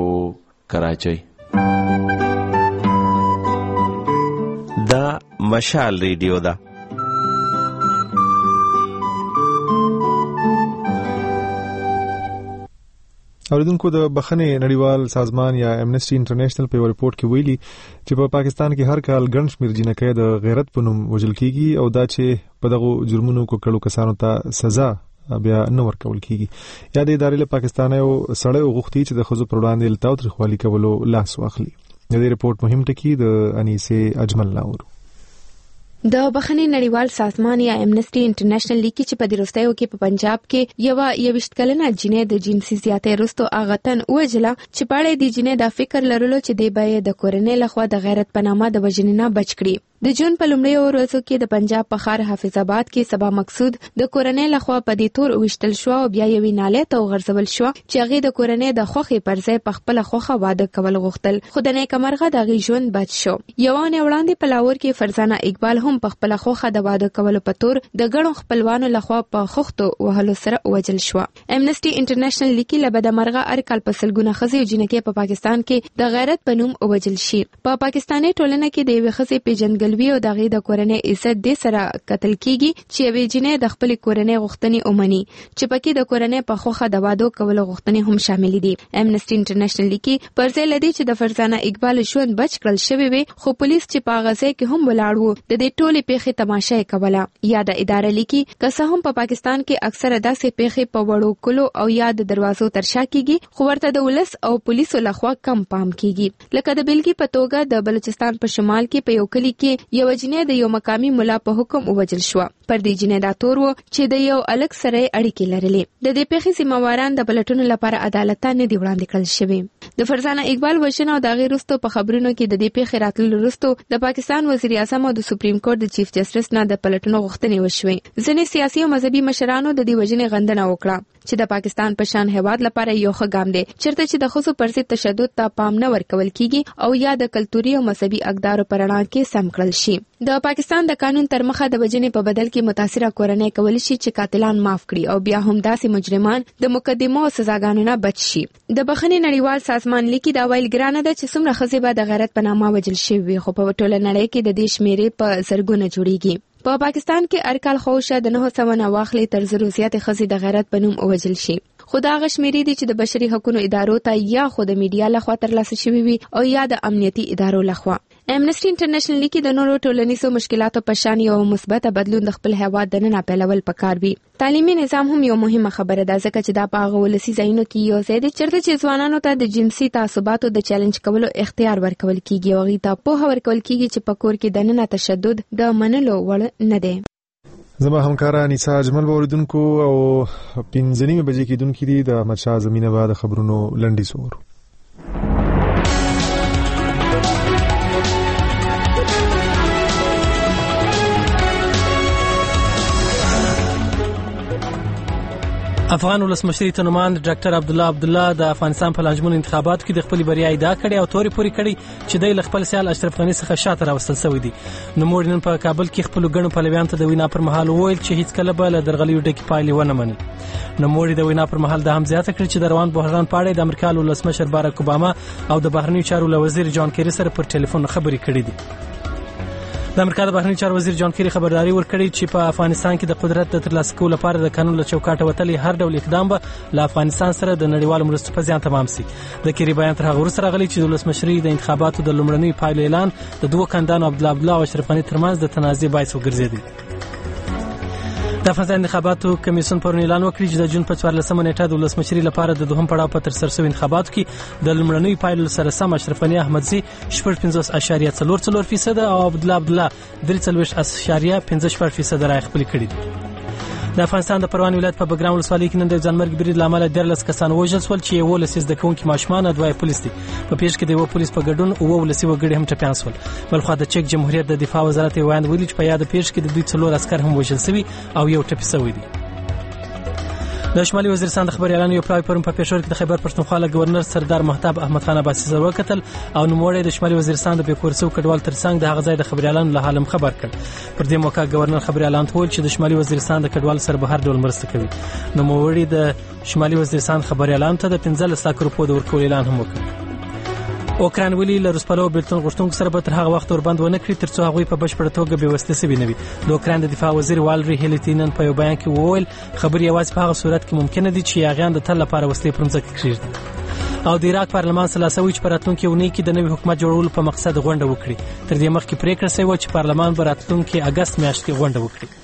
کراچۍ دا مشال ریډیو ده اوریدونکو د بخښنې نړیوال سازمان یا امنیسټي انټرنیشنل په ریپورت کې ویلي چې په پاکستان کې هر کال ګڼ شمېر جنکۍ د غیرت په نوم وژل کیږي او دا چې په دغه جرمونو کو کړو کسانو ته سزا بیا نه ورکول کیږي یا د ادارې له پاکستان یو سړی غوښتي چې د خزو پر وړاندې التاو ترخوالي کولو لاس واخلي د دې ریپورت مهم ټکی د انیسه اجمل لاور د بخښنې نړیوال سازمان یا امنیسټي انټرنیشنل لیکي چې په دروستیو کې په پنجاب کې یو یوشت کلنه جنې د جنسي زیاتې رستو اغتن وجله چې پاړې د جنې د فکر لرلو چې دی به د کورنۍ لخوا د غیرت په نامه د وژنې نه بچ کړي د جون په لومړیو ورځو کې د پنجاب په ښار حافظ آباد کې سبا مقصود د کورنۍ لخوا په دې تور وشتل شو او بیا یوې نالې ته وغورځول شو چې هغه د کورنۍ د خوخي پر ځای په خپل خوخه واده کول غوښتل خو د نیکمرغه د غي ژوند بچ شو یوانه وړاندې په لاور کې فرزانه اقبال هم په خپل خوخه د واده کول په تور د ګڼو خپلوانو لخوا په خوختو وهلو سره وجل شو امنیسټي انټرنیشنل لیکي لبد مرغه ارکل په سلګونه خزي جنکې په پاکستان کې د غیرت په نوم وجل شي په پاکستاني ټولنه کې د یوې خزي پیژندګلوي او دغه د کورنۍ عزت د سره قتل کیږي چې یوې جنې د خپل کورنۍ غوښتنې اومني چې پکې د کورنۍ په خوخه د واده کول غوښتنې هم شامل دي امنیسټي انټرنیشنل لیکي پر ځای لدی چې د فرزانه اقبال ژوند بچ کړل شوی وي خو پولیس چې په غزه کې هم ولاړ وو د دې ټولې پیښې تماشا کوله یا د ادارې لیکي که څه هم په پاکستان کې اکثره داسې پیښې په وړو کلو او یا د دروازو ترشا کیږي خو ورته د ولس او پولیسو لخوا کم پام کیږي لکه د بلګي په توګه د بلوچستان په شمال کې په یو کلی کې یو جنې د یو مقامی مولا په حکم ووجل شو پر دې جنې دا تور و چې د یو الګ سره اړیکې لرلې د دې پیښې ذمہواران د بلټونو لپاره عدالت ته نه دی وړاندې کړل شوی د فرزانه اقبال وژنه او د غیر رستو په خبرونو کې د دې پیښې راتللو وروسته د پاکستان وزیر اعظم او د سپریم کورټ د چیف جسټس نه د پلټونو غوښتنې وشوې ځینې سیاسي او مذهبي مشرانو د دې وژنې غندنه وکړه چې د پاکستان په شان هیواد لپاره یو ښه ګام دی چیرته چې د خصوصي پر ضد تشدد ته پام نه ورکول کیږي او یا د کلتوري او مذهبي اقدارو پر اړه کې سم کړل شي د پاکستان د قانون تر مخه د وژنې په بدل کې متاثره کورنۍ کولی شي چې قاتلان معاف کړي او بیا هم داسې مجرمان د مقدمو او سزاګانو نه بچ شي د بخښنې نړیوال سازمان لیکي دا ویل ګرانه ده چې څومره ښځې به د غیرت په نامه وژل شوي خو په ټوله نړۍ کې د دې شمیرې په زرګونه جوړیږي په پاکستان کې ارکال خوشه د نه سوه نه واخلي تر زرو زیاتې ښځې د غیرت په نوم وژل شي خو دا هغه شمیرې دي چې د بشري حقوقو ادارو ته یا خو د میډیا لخوا ترلاسه شوي وي او یا د امنیتي ادارو لخوا امنسټي انټرنیشنل لیکي د نورو ټولنیزو مشکلاتو په شان یو مثبت بدلون د خپل هیواد دننه پیلول پکار وي. تعلیمي نظام هم یو مهمه خبره ده ځکه چې دا په هغه ولسي ځایونو کې یو ځای دی چېرته چې ځوانانو ته د جنسي تعصباتو د چیلنج کولو اختیار ورکول کیږي او هغوی ته پوهه ورکول کیږي چې په کور کې دننه تشدد د منلو وړ نه دی. زما همکارا نیسا اجمل باوریدونکو او پنځه نیمه بجې کېدونکي دي د احمدشاه زمینه بعد خبرونو لنډیز وورو. افغان ولسمشر ته نوماند ډاکټر عبدالله عبدالله د افغانستان په لازمون انتخاباتو کې د خپل بریا ادعا کړې او توري پوری کړې چې د خپل سیال اشرف غنی څخه شاته راوستل شوی دی. نو موږ نن په کابل کې خپل ګڼو پلویان ته د وینا پر مهال وویل چې هیڅ کله به له درغلیو ډکې پایلې ونه مني. نو موږ د وینا پر مهال د هم زیاته کړ چې د روان بحران په اړه د امریکا ولسمشر باراک اوباما او د بهرنیو چارو وزیر جان کیری سره پر ټلیفون خبرې کړې دي. د امریکا د بهرنیو چارو وزیر جان کیری خبرداري ورکړې چې په افغانستان کې د قدرت د ترلاسه کولو لپاره د قانون له چوکاټه وتلي هر ډول اقدام به له افغانستان سره د نړیوالو مرستو په زیان تمام شي. د کیری بیان تر هغه وروسته راغلی چې د ولسمشرۍ د انتخاباتو د لومړنیو پایلو اعلان د دوه کاندانو عبدالله عبدالله او اشرف غنی ترمنځ د تنازع باعث وګرځېدی. د افغانستان انتخاباتو کمیسیون پرون اعلان وکړ چې د جون په څوارلسمه نیټه د ولسمشرۍ لپاره د دوهم پړاو په ترسره شوي انتخاباتو کې د لومړنیو پایلو سره سم اشرف غنی احمدزي شپږ پنځوس اعشاریه څلور څلور فیصد او عبدالله عبدالله درې څلوېښت اعشاریه پنځه شپږ فیصد رایې خپلې کړې دي. د افغانستان د پروان ولایت په بګرام ولسوالۍ کې نن د ځانمرګ برید له امله دیارلس کسان وژل شول چې یولس زده کوونکي ماشومان او دوه پولیس دي. په پیښه کې د یو پولیس په ګډون اووه ولسي وګړي هم ټپیان شول. بلخوا د چک جمهوریت د دفاع وزارت وایي ویلي چې په یاد پیښه کې د دوی څلور عسکر هم وژل شوي او یو ټپي شوی دی. د شمالي وزیرستان د خبر اعلان یو پلاوی پرون په پېښور کې د خیبر پښتونخوا له گورنر سردار مهتاب احمد خان عباسي سره وکتل او نوموړی د شمالي وزیرستان د بیکورسو کډوال ترڅنګ د هغه ځای د خبر اعلان له حالم خبر کړ. پر دې موقع گورنر خبر اعلان وکړ چې د شمالي وزیرستان د کډوال سره به هر ډول مرسته کوي. نوموړی د شمالي وزیرستان خبر اعلان ته د پنځلس لک روپو د ورکول اعلان هم وکړ. اوکران ویلي له روسپلو بیلتون غوښتونکو سره به تر هغه وخت وربند ونه کړي تر څو هغوی په بشپړه توګه بې وسلې شوي نه وي. د اوکران د دفاع وزیر والری هیلیتینن په یو بیان کې وویل خبرې یوازې په هغه صورت کې ممکنه دي چې یاغیان د تل لپاره وسلې پر مځکه کېږدي. او د عراق پارلمان ثلاثه وی چې په راتلونکي اونۍ کې د نوي حکومت جوړولو په مقصد غونډه وکړي. تر دې مخکې پریکړه شوې وه چې پارلمان به راتلونکي اګست میاشت کې غونډه وکړي.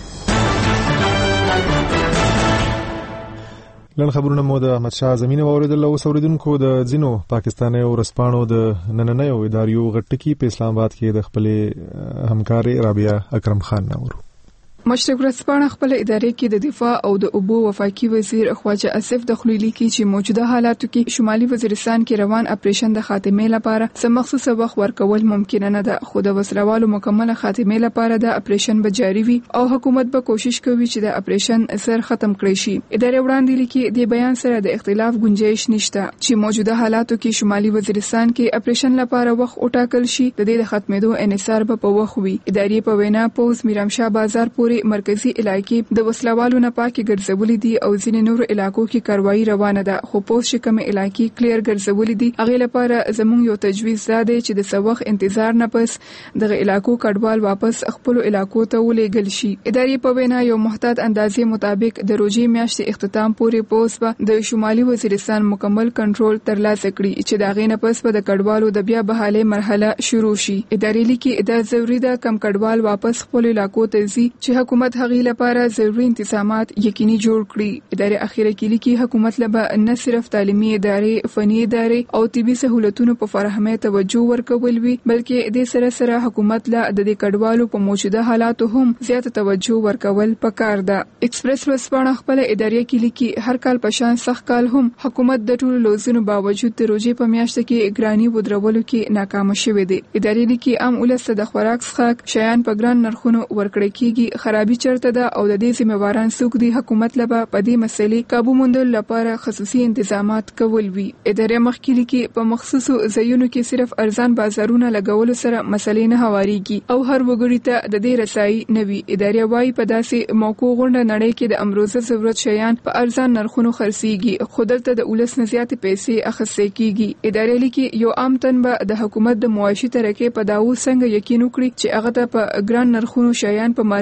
لن خبرونه مو د احمدشاه زمینه واوریدل او اوریدونکو د ځینو پاکستاني ورسپانو د نننیو اداریو غټکی په اسلام آباد کې د خپل همکاري رابعه اکرم خان نورو. مشرق ورځپاڼه خپل ادارې کې د دفاع او د اوبو وفاقي وزیر خواجه اسف دخلولی کې چې موجوده حالاتو کې شمالي وزیرستان کې روان اپریشن د خاتمه لپاره سم مخصوصه وخت ورکول ممکن نه ده. خو د وسلوالو مکمله خاتمه لپاره د اپریشن به جاری وي او حکومت به کوشش کوي چې د اپریشن اثر ختم کړي شي. ادارې وړاندې لیکي د بیان سره د اختلاف گنجائش نشته چې موجوده حالاتو کې شمالي وزیرستان کې اپریشن لپاره وخت وټاکل شي د دې د ختمېدو انحصار به په وخت وي. ادارې په وینا پوز میرامشاه بازار پورې مرکزی علاقې د وسلوالو نه پاکي ګرځولې دي او ځینې نور علاقو کې کاروایی روانه ده. خو پوز چې کوم علاقې کلیر ګرځولې دي هغه لپاره زموږ یو تجویز ده چې د سوخ انتظار نه پس دغه علاقو کډوال واپس خپل علاقو ته ولېږل شي. ادارې په وینا یو محتاط اندازې مطابق د روزي میاشتې اختتام پورې پوز به د شمالي وزیرستان مکمل کنټرول ترلاسه کړي چې دا غي نه پس به د کډوالو د بیا بحاله مرحله شروع شي. ادارې لیکي دا ضروری ده کم کډوال واپس خپل علاقو ته ځي چې حکومت هغه لپاره ضروري انتظامات یقیني جوړ کړي. ادارې اخیره کې لیکي حکومت لپاره نه صرف تعلیمي ادارې فني ادارې او طبي سہولتونو په فراهمۍ توجه ورکول وي بلکې د سره سره حکومت له د کډوالو په موجوده حالاتو هم زیاته توجه ورکول پکار ده. ایکسپریس ورځپاڼه خپل ادارې کې لیکي هر کال په شان سخت کال هم حکومت د ټولو لوزونو باوجود د روزي په میاشت کې ګرانی ودرولو کې ناکام شوه دي. ادارې لیکي عام ولست د خوراک څخه شیان په ګران نرخونو ورکړی کیږي. خرابي چرته ده او د دې ذمہواران څوک دي حکومت لپاره په دې مسلې قابو موندل لپاره خصوصي انتظامات کول وی. ادارې مخکې لیکي په مخصوصو ځایونو کې صرف ارزان بازارونه لګولو سره مسلې نه هواریږي او هر وګړي ته د دې رسایي نه وي. ادارې وايي په داسې موقع غونډه نړۍ کې د امروزه ضرورت شیان په ارزان نرخونو خرڅيږي خو دلته د ولس نه زیاتې پیسې اخیستل کیږي. ادارې لیکي یو عام تن به د حکومت د معاشي ترکه په داو څنګه یقین وکړي چې هغه ته په ګران نرخونو شیان په مارکیټ کې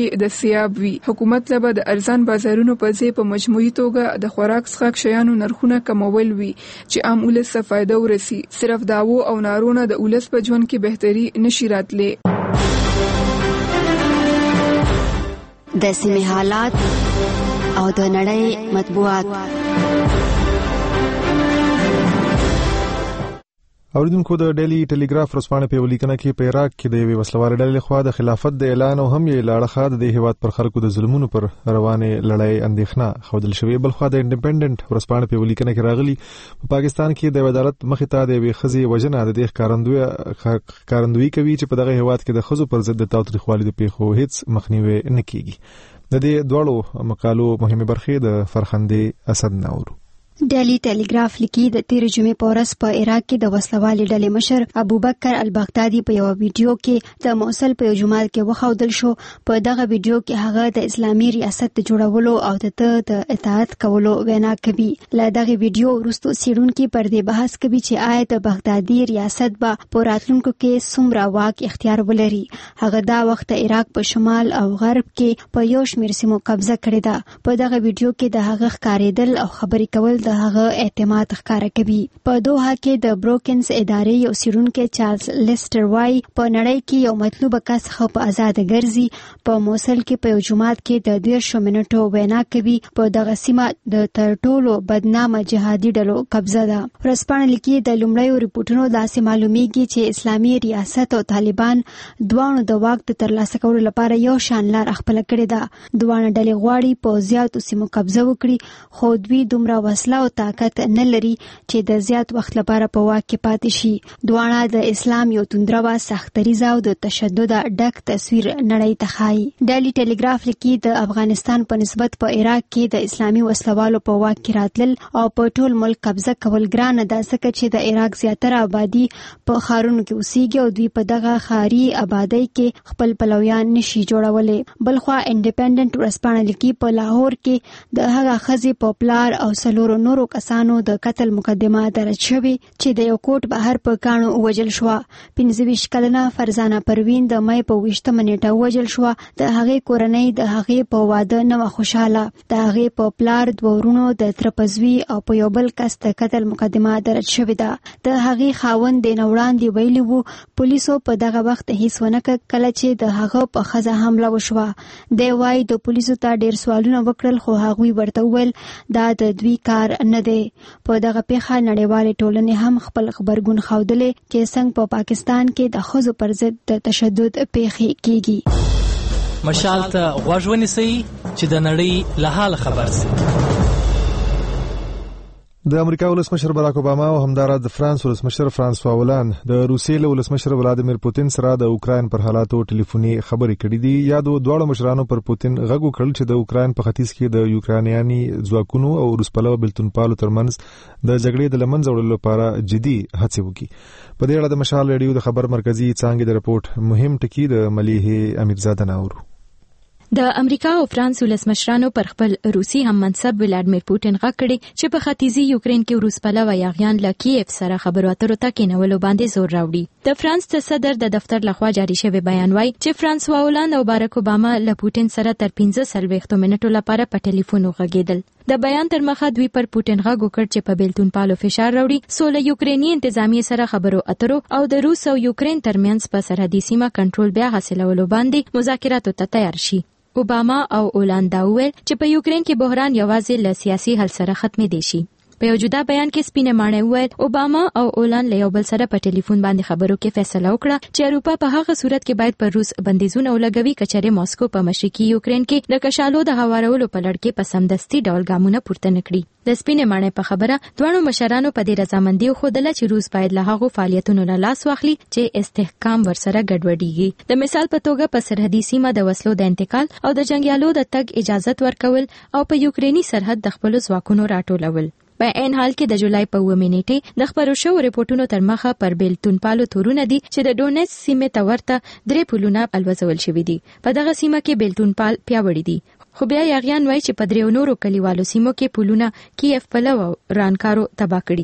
کې دستیاب وي. حکومت له د ارزان بازارونو په ځای په مجموعي توګه د خوراک څښاک شیانو نرخونه کمول وي چې عام ولس ته فایده ورسي. صرف داوو او نارونه د ولس په ژوند کې بهتري نشي راتلی. د سیمې حالات او د نړۍ مطبوعات. اوریدونکو د ډیلی ټیلیګراف ورځپاڼې په ولیکنه کې په عراق کې د یوې وسلوارې ډلې لخوا د خلافت د اعلان او هم یې لاړه د هیواد پر خلکو د ظلمونو پر روانې لړۍ اندېښنه ښودل شوې. بل خوا د انډیپندنت ورځپاڼې په ولیکنه کې راغلي په پاکستان کې د عدالت مخې ته د یوې ښځې وژنه د دې ښکارندوی ښکارندویي کوي چې په دغه هیواد کې د ښځو پر ضد د تاوتریخوالي د پیښو هیڅ مخنیوي نه کیږي. د دې دواړو مقالو مهمه برخې د فرخندې اسد ناورو. ډیلی ټیلیګراف لیکي د تیر جمعې په ورځ په عراق کې د وسلوالې ډلې مشر ابوبکر البغدادي په یو ویډیو کې د موصل په یو جماعت کې وښودل شو. په دغه ویډیو کې هغه د اسلامي ریاست د جوړولو او د اطاعت کولو وینا کوي. له دغه ویډیو وروسته څېړونکي پر دې بحث کوي چې آیا د بغدادي ریاست به په راتلونکو کې څومره واک اختیار ولري. هغه دا وخت د عراق په شمال او غرب کې په یو شمېر سیمو قبضه کړې ده. په دغه ویډیو کې د هغه ښکارېدل او خبرې کول د هغه اعتماد ښکاره کوي. په دوحه کې د بروکنز ادارې یو څېړونکی چارلز لیسټر وایي په نړۍ کې یو مطلوبه کس خو په آزاده ګرځي. په موصل کې په یو جومات کې د دیرشو منټو وینا کوي. په دغه سیمه د تر ټولو بدنامه جهادي ډلو قبضه ده. ورځپاڼه لیکي د لومړیو ریپورټونو داسې معلومیږي چې اسلامي ریاست او طالبان دواړو د واک د ترلاسه کولو لپاره یو شان لار خپله کړې ده. دواړه ډلې غواړي په زیاتو سیمو قبضه وکړي، خو دوی دومره وسله او طاقت نه لري چې د زیات وخت لپاره په واک کې پاتې شي. دواړه د اسلام یو توندروه سختریزه او د تشدد ډک تصویر نړۍ ته ښایي. ډیلی ټیلیګراف لیکي د افغانستان په نسبت په عراق کې د اسلامي وسلوالو په واک کې راتلل او په ټول ملک قبضه کول ګرانه ده، ځکه چې د عراق زیاتره آبادی په ښارونو کې اوسېږي او دوی په دغه ښاري آبادۍ کې خپل پلویان نشي جوړولی. بلخوا انډیپندنت ورځپاڼه لیکي په لاهور کې د هغه ښځې په پلار او څلورو نورو کسانو د قتل مقدمه درج شوې چې د یو کوټ بهر په کاڼو ووژل شوه. پنځه ویشت کلنه فرزانه پروین د مۍ په ویشتمه نیټه ووژل شوه. د هغې کورنۍ د هغې په واده نه وه خوشحاله. د هغې په پلار، دوه ورونو، د تره په زوی او په یو بل کس د قتل مقدمه درج شوې ده. د هغې خاوند د نه وړاندې ویلي وو پولیسو په دغه وخت هیڅ ونه کړل کله چې د هغه په ښځه حمله وشوه. دی وایي د پولیسو ته ډېر سوالونه وکړل خو هغوی ورته وویل دا د دوی کار نه دی. په دغه پیښه نړیوالې ټولنې هم خپل خبرګون ښودلی چې څنګه په پاکستان کې د ښځو پر ضد د تشدد پیښې کیږي. مشال ته غوږ ونیسئ چې د نړۍ له حال خبر شئ. د امریکا ولسمشر باراک اوباما او همدارس د فرانس ولسمشر فرانسوا هولند د روسیې له ولسمشر ولادیمیر پوتین سره د اوکراین پر حالاتو ټلیفوني خبرې کړې دي. یا د دواړو مشرانو پر پوتین غږ وکړل چې د اوکراین په ختیځ کې د یوکرانیاني ځواکونو او روسپلوه بېلتونپالو ترمنځ د جګړې د له منځه وړلو لپاره جدي هڅې وکړي. په دې اړه د مشال ریډیو د خبر مرکزي څانګې د رپورټ مهم ټکي د ملیحې امیرزاده ناورو. د امریکا او فرانس ولسمشرانو پر خپل روسي هم منصب ولادیمیر پوتین غږ کړی چې په ختیځي یوکرين کې روسپلوه یاغیان له کیف سره خبرو اترو ته کېنولو باندې زور راوړي. د فرانس د صدر د دفتر لخوا جاري شوی بیان وايي چې فرانسوا هولند او باراک اوباما له پوتین سره تر پنځه څلوېښت منټو لپاره په ټلیفون وغږېدل. د بیان تر مخه دوی پر پوتین غږ وکړ چې په بیلتون پالو فشار راوړي، سوله یوکرینی انتظامیه سره خبرو اترو او د روس او یوکرين ترمنځ په سرحدي سیمه کنټرول بیا حاصلولو باندې مذاکراتو ته تیار شي. اوباما او هولند دا وویل چې په یوکرين کې بحران یوازې له سیاسي حل سره ختمې دی شي. په یو جدا بیان کې سپینه ماڼۍ وویل اوباما او هولند له یو بل سره په ټلیفون باندې خبرو کې فیصله وکړه چې اروپا په هغه صورت کې باید پر روس بندیزونه ولګوي کچره ماسکو په مشرقي یوکرين کې د کشالو د هوارولو په لړ کې په سمدستي ډول ګامونه پورته نکړي. د سپینه ماڼۍ په خبره دوه مشرانو په دې رضامندي خوده چې روس باید له هغه فعالیتونو نه لاس واخلي چې استحکام ورسره ګډوډيږي. د مثال په توګه په سرحدي سیمه د وسلو د انتقال او د جنگیالو د تګ اجازه ورکول او په یوکرینی سرحد د خپل ځواکونو راټولول. په عین حال کې د جولای په اوومه نیټه د خبرو شوو ریپورتونو تر مخه پر بیلتون پالو تورونه دي چې د ډونیټس سیمې ته ورته درې پلونه الوزول شوي دي. په دغه سیمه کې بیلتون پال پیاوړي دي، خو بیا یاغیان وایي چې په دریو نورو کلیوالو سیمو کې پلونه کیف پلو او رانکارو تباه کړي دي.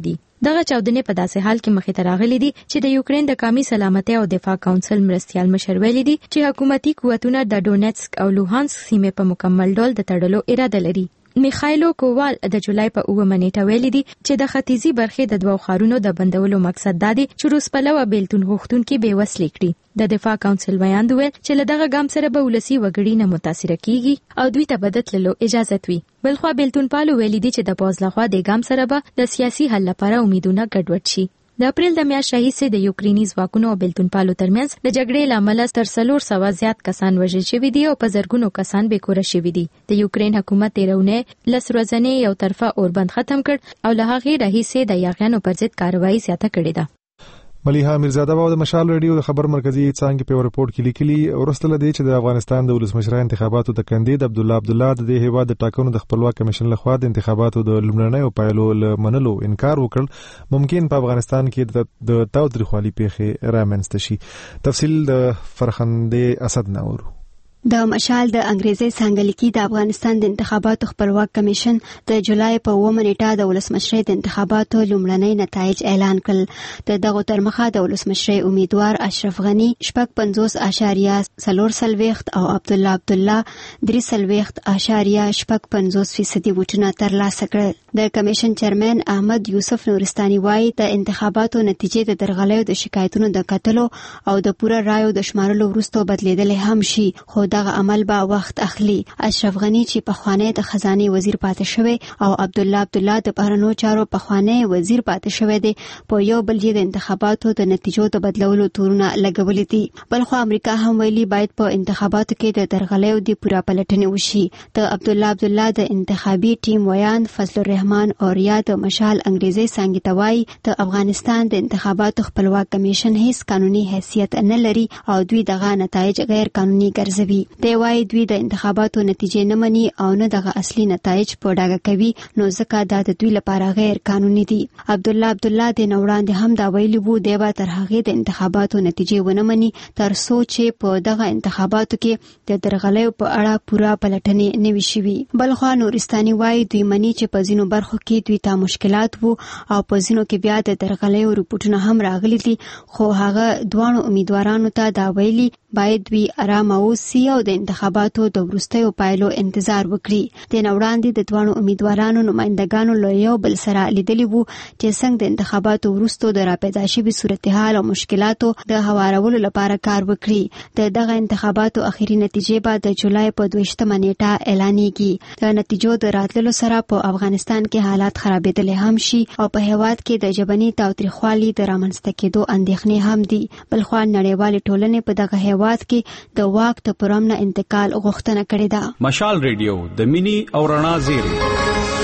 دغه چاودنې په داسې حال کې مخې ته راغلي دي چې د یوکرين د قومي سلامتۍ او دفاع کونسل مرستيال مشر ویلي دي چې حکومتي قوتونه د ډونټسک او لوهانسک سیمې په مکمل ډول د تړلو اراده لري. میخایلو کووال د جولای په اوومه نیټه ویلي دي چې د ختیځي برخې د دوو ښارونو د بندولو مقصد دا دی چې روس پلوه بیلتون غوښتونکي بې وسلې کړي. د دفاع کونسل بیان دوی چې له دغه ګام سره به ولسی وګړي نه متاثر کیږي او دوی ته بدت للو اجازه وي. بلخوا بیلتون پالو ویلي دي چې د پوز لخوا د ګام سره به د سیاسي حل لپاره امیدونه ګډوډ شي. د اپریل د میاشتې راهیسې د یوکریني ځواکونو او بیلتون پالو ترمنځ د جګړې لامل تر څلور سوه زیات کسان وژل شوي دي او په زرګونو کسان بې کوره شوي دي. د یوکرين حکومت تیرونه لس ورځې یو طرفه اوربند ختم کړ او له هغې راهیسې د یاغیانو پر ضد کاروایی زیاته کړې ده. ملیحه میرزاده باو د مشال ریډیو د خبر مرکزی څنګه په رپورت کې لیکلي ورسته لدی چې د افغانستان د ولسمشر انتخاباتو د کاندید عبد الله عبد الله د هیواد د ټاکنو د خپلواک کمیشن لخوا د انتخاباتو د لومړنیو پایلو منلو انکار وکړ. ممکن په افغانستان کې د تاوتریخوالي پیښې رامنځته شي. تفصیل د فرخنده اسد ناورو. د مشال د انګریزي څنګه لیکي د افغانستان د انتخاباتو خپلواک کمیشن د جولای په اوومه نیټه د ولسمشر د انتخاباتو لومړنۍ نتایج اعلان کړل. د دغه ترمخه د ولسمشر امیدوار اشرف غنی شپږ پنځوس اشاریه څلور سلويخت او عبد الله عبد الله درې سلويخت اشاریه شپږ پنځوس فیصدي ووټونه ترلاسه کړل. د کمیشن چیرمن احمد یوسف نورستاني وايي د انتخاباتو نتیجې د درغلیو د شکایتونو د کتلو او د پوره رایو د شمارلو وروسته بدلیدل هم شي، خو دغه عمل به وخت اخلي. اشرف غنی چې په خوانه د خزانه وزیر پاتې شوی او عبد الله عبد الله د بهرنیو چارو په خوانه وزیر پاتې شوی دی په یو بل د انتخاباتو د نتیجو د بدلولو تورونه لګولې دي. بلخو امریکا هم ویلي باید په انتخاباتو کې د درغلیو د پوره پلټنې وشي. د عبد الله عبد الله د انتخابي ټیم ویان فضل الرحمن او ریاض مشال انګریزي څنګه توای د افغانستان د انتخاباتو خپلواک کمیشن هیڅ قانوني حیثیت نه لري او دوی دغه نتایج غیر قانوني ګرځوي. دی وايي دوی د انتخاباتو نتیجې نه مني او نه دغه اصلي نتایج په ډاګه کوي، نو ځکه دا د دوی لپاره غیر قانوني دي. عبد الله عبد الله د نوړاندې هم دا ویلي وو دی به تر هغه د انتخاباتو نتیجې ونه مني تر څو چې په دغه انتخاباتو کې د درغلیو په اړه پوره پلټنې نه وي شوي. بلخو نورستاني وايي دوی مني چې په ځینو برخو کې دوی ته مشکلات وو او په ځینو کې بیا د درغلیو رپورټونه هم راغلي دي، خو هغه دوه امیدوارانو ته دا ویلي باید دوی آرام اوسي او د انتخاباتو د وروستیو پایلو انتظار وکړي. د نوړاندې د دوه امیدوارانو نمائندګانو له یو بل سره لیدلي وو چې څنګه د انتخاباتو وروسته د راپیدا شوي صورتحال او مشکلاتو د هوارولو لپاره کار وکړي. د دغه انتخاباتو اخیری نتیجې به د جولای په دویشتمه نیټه اعلانېږي. د نتیجو د راتللو سره په افغانستان کې حالات خرابېدل هم شي او په هیواد کې د ژبني تاوتریخوالي د رامنځته کېدو اندېښنې هم دي. بلخو نړیوالې ټولنې په دغه هیواد کې د واک ته پرم نه انتقال غوښتنه کړې ده. مشال ریډیو د مینی او رڼا زیری.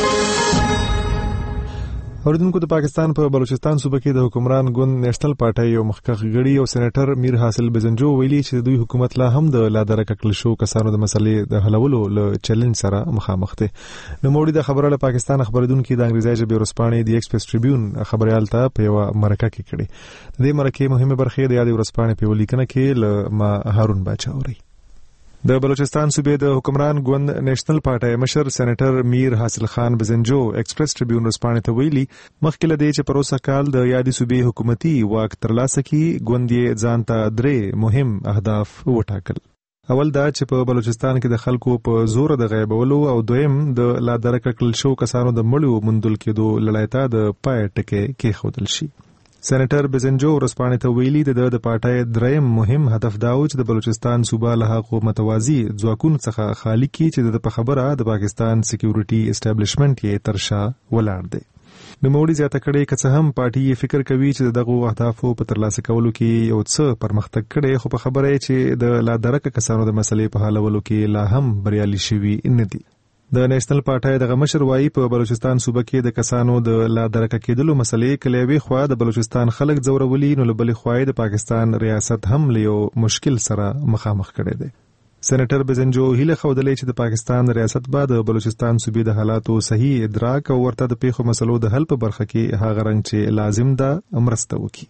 اوریدونکو د پاکستان په بلوچستان صوبه کې د حکمران ګوند نېشنل پارټي یو مخکښ غړي او سېنیټر میر حاصل بزنجو ویلي چې دوی حکومت لا هم د لادرک کړل شو کسانو د مسلې د حلولو له چیلنج سره مخامخ دي. نو موړي د خبره له پاکستان خبرېدونکو د انګریزي ژبې ورسپانې د ایکسپریس ټریبیون خبريال ته په یو مرکه کې کړي. د دې مرکه مهمه برخه د یاد ورسپانې په ولیکنه کې له ما هارون باچاوري. د بلوچستان صوبې د حکمران ګوند نېشنل پارټي مشر سېنیټر میر حاصل خان بزنجو ایکسپریس ټریبیون رسپانې ته ویلي مخکې لدی چې پروسه کال د یادي صوبې حکومتي واک ترلاسه کی ګوند یې ځان ته درې مهم اهداف وټاکل. اول دا چې په بلوچستان کې د خلکو په زور د غیبولو او دویم د لادرک کړل شو کسانو د مړو مندل کېدو لړۍ ته د پای ټکی کېښودل شي. سېنیټر بزنجو ورسپانې ته ویلي د د پارټي دریم مهم هدف دا و چې د بلوچستان صوبه له هغو متوازی ځواکونو څخه خالی کی چې د خبره د پاکستان سکیورټي اسټابلیشمنت یې ترشا ولاړ دی. نو موړي زیاته کړي که څه هم پارټي فکر کوي چې دغه اهدافو په ترلاسه کولو کې یو څه پرمختګ کړي، خو په خبره چې د لادرک کسانو د مسلې په حلولو کې لا هم بریالي شوي نه دي. د نېشنل پارټي دغه مشر وايي په بلوچستان صوبه کې د کسانو د لادرک کېدلو مسلې کلیوي خوا د بلوچستان خلک زورولي نو لبلې خوای د پاکستان ریاست هم له یو مشکل سره مخامخ کړي دي. سېنیټر بزنجو هیله خوده چې د پاکستان ریاست بعد د بلوچستان صوبې د حالاتو صحیح ادراک او ورته د پیښو مسلو د حل په برخه کې هغه رنګ چې لازم ده امرسته وکړي.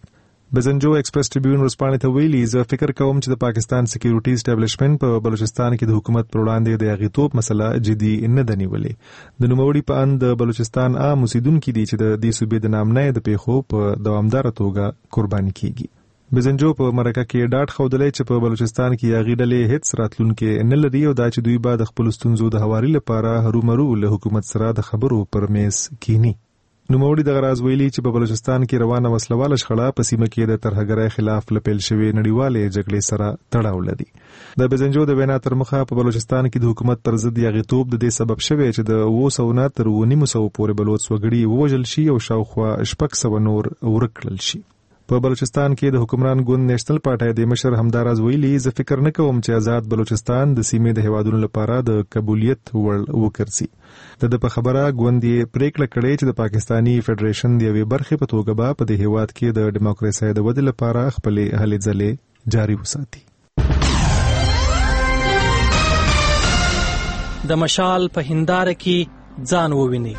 بزنجو ایکسپریس ټریبیون ورسپانې ته ویلي زه فکر کوم چې د پاکستان سکیورټي اسټابلیشمنت په بلوچستان کې د حکومت پر وړاندې د اغیتوب مسله جدي نه ده نیولې. د نوموړي په اند د بلوچستان عام اوسیدونکي دي چې د دې صوبې د نامنۍ د پیښو په دوامداره توګه قرباني کیږي. بزنجو په مرکه کې ډاډ ښودلی چې په بلوچستان کې هغې ډلې هیڅ راتلونکی نه لري او دا چې دوی به د خپلو ستونزو د هواري لپاره هرومرو له حکومت سره د خبرو پر میز کینی. نوموړي دغه راز ویلي چې په بلوچستان کې روانه وسلواله شخړه په سیمه کې د ترهګرۍ خلاف له پیل شوې نړیوالې جګړې سره تړاو لري. د بزنجو د وینا تر مخه په بلوچستان کې د حکومت پر ضد یاغیتوب د دې سبب شوی چې د اوه سوه نه تر اوه نیم سوه پورې بلوڅ وګړي ووژل شي او شاوخوا شپږ سوه نور ورک کړل شي. په بلوچستان کې د حکمران ګوند نېشنل پارټۍ د مشر همداراز ویلي زه فکر نه کوم چې آزاد بلوچستان د سیمې د هیوادونو لپاره د قبولیت وړ وګرځي. د ده په خبره ګوند یې پریکړه کړې چې د پاکستاني فدریشن د یوې برخې په توګه به په دې هیواد کې د ډیموکراسۍ د ودې لپاره خپلې هلې ځلې جاري وساتي. د مشال په هنداره کې ځان وویني.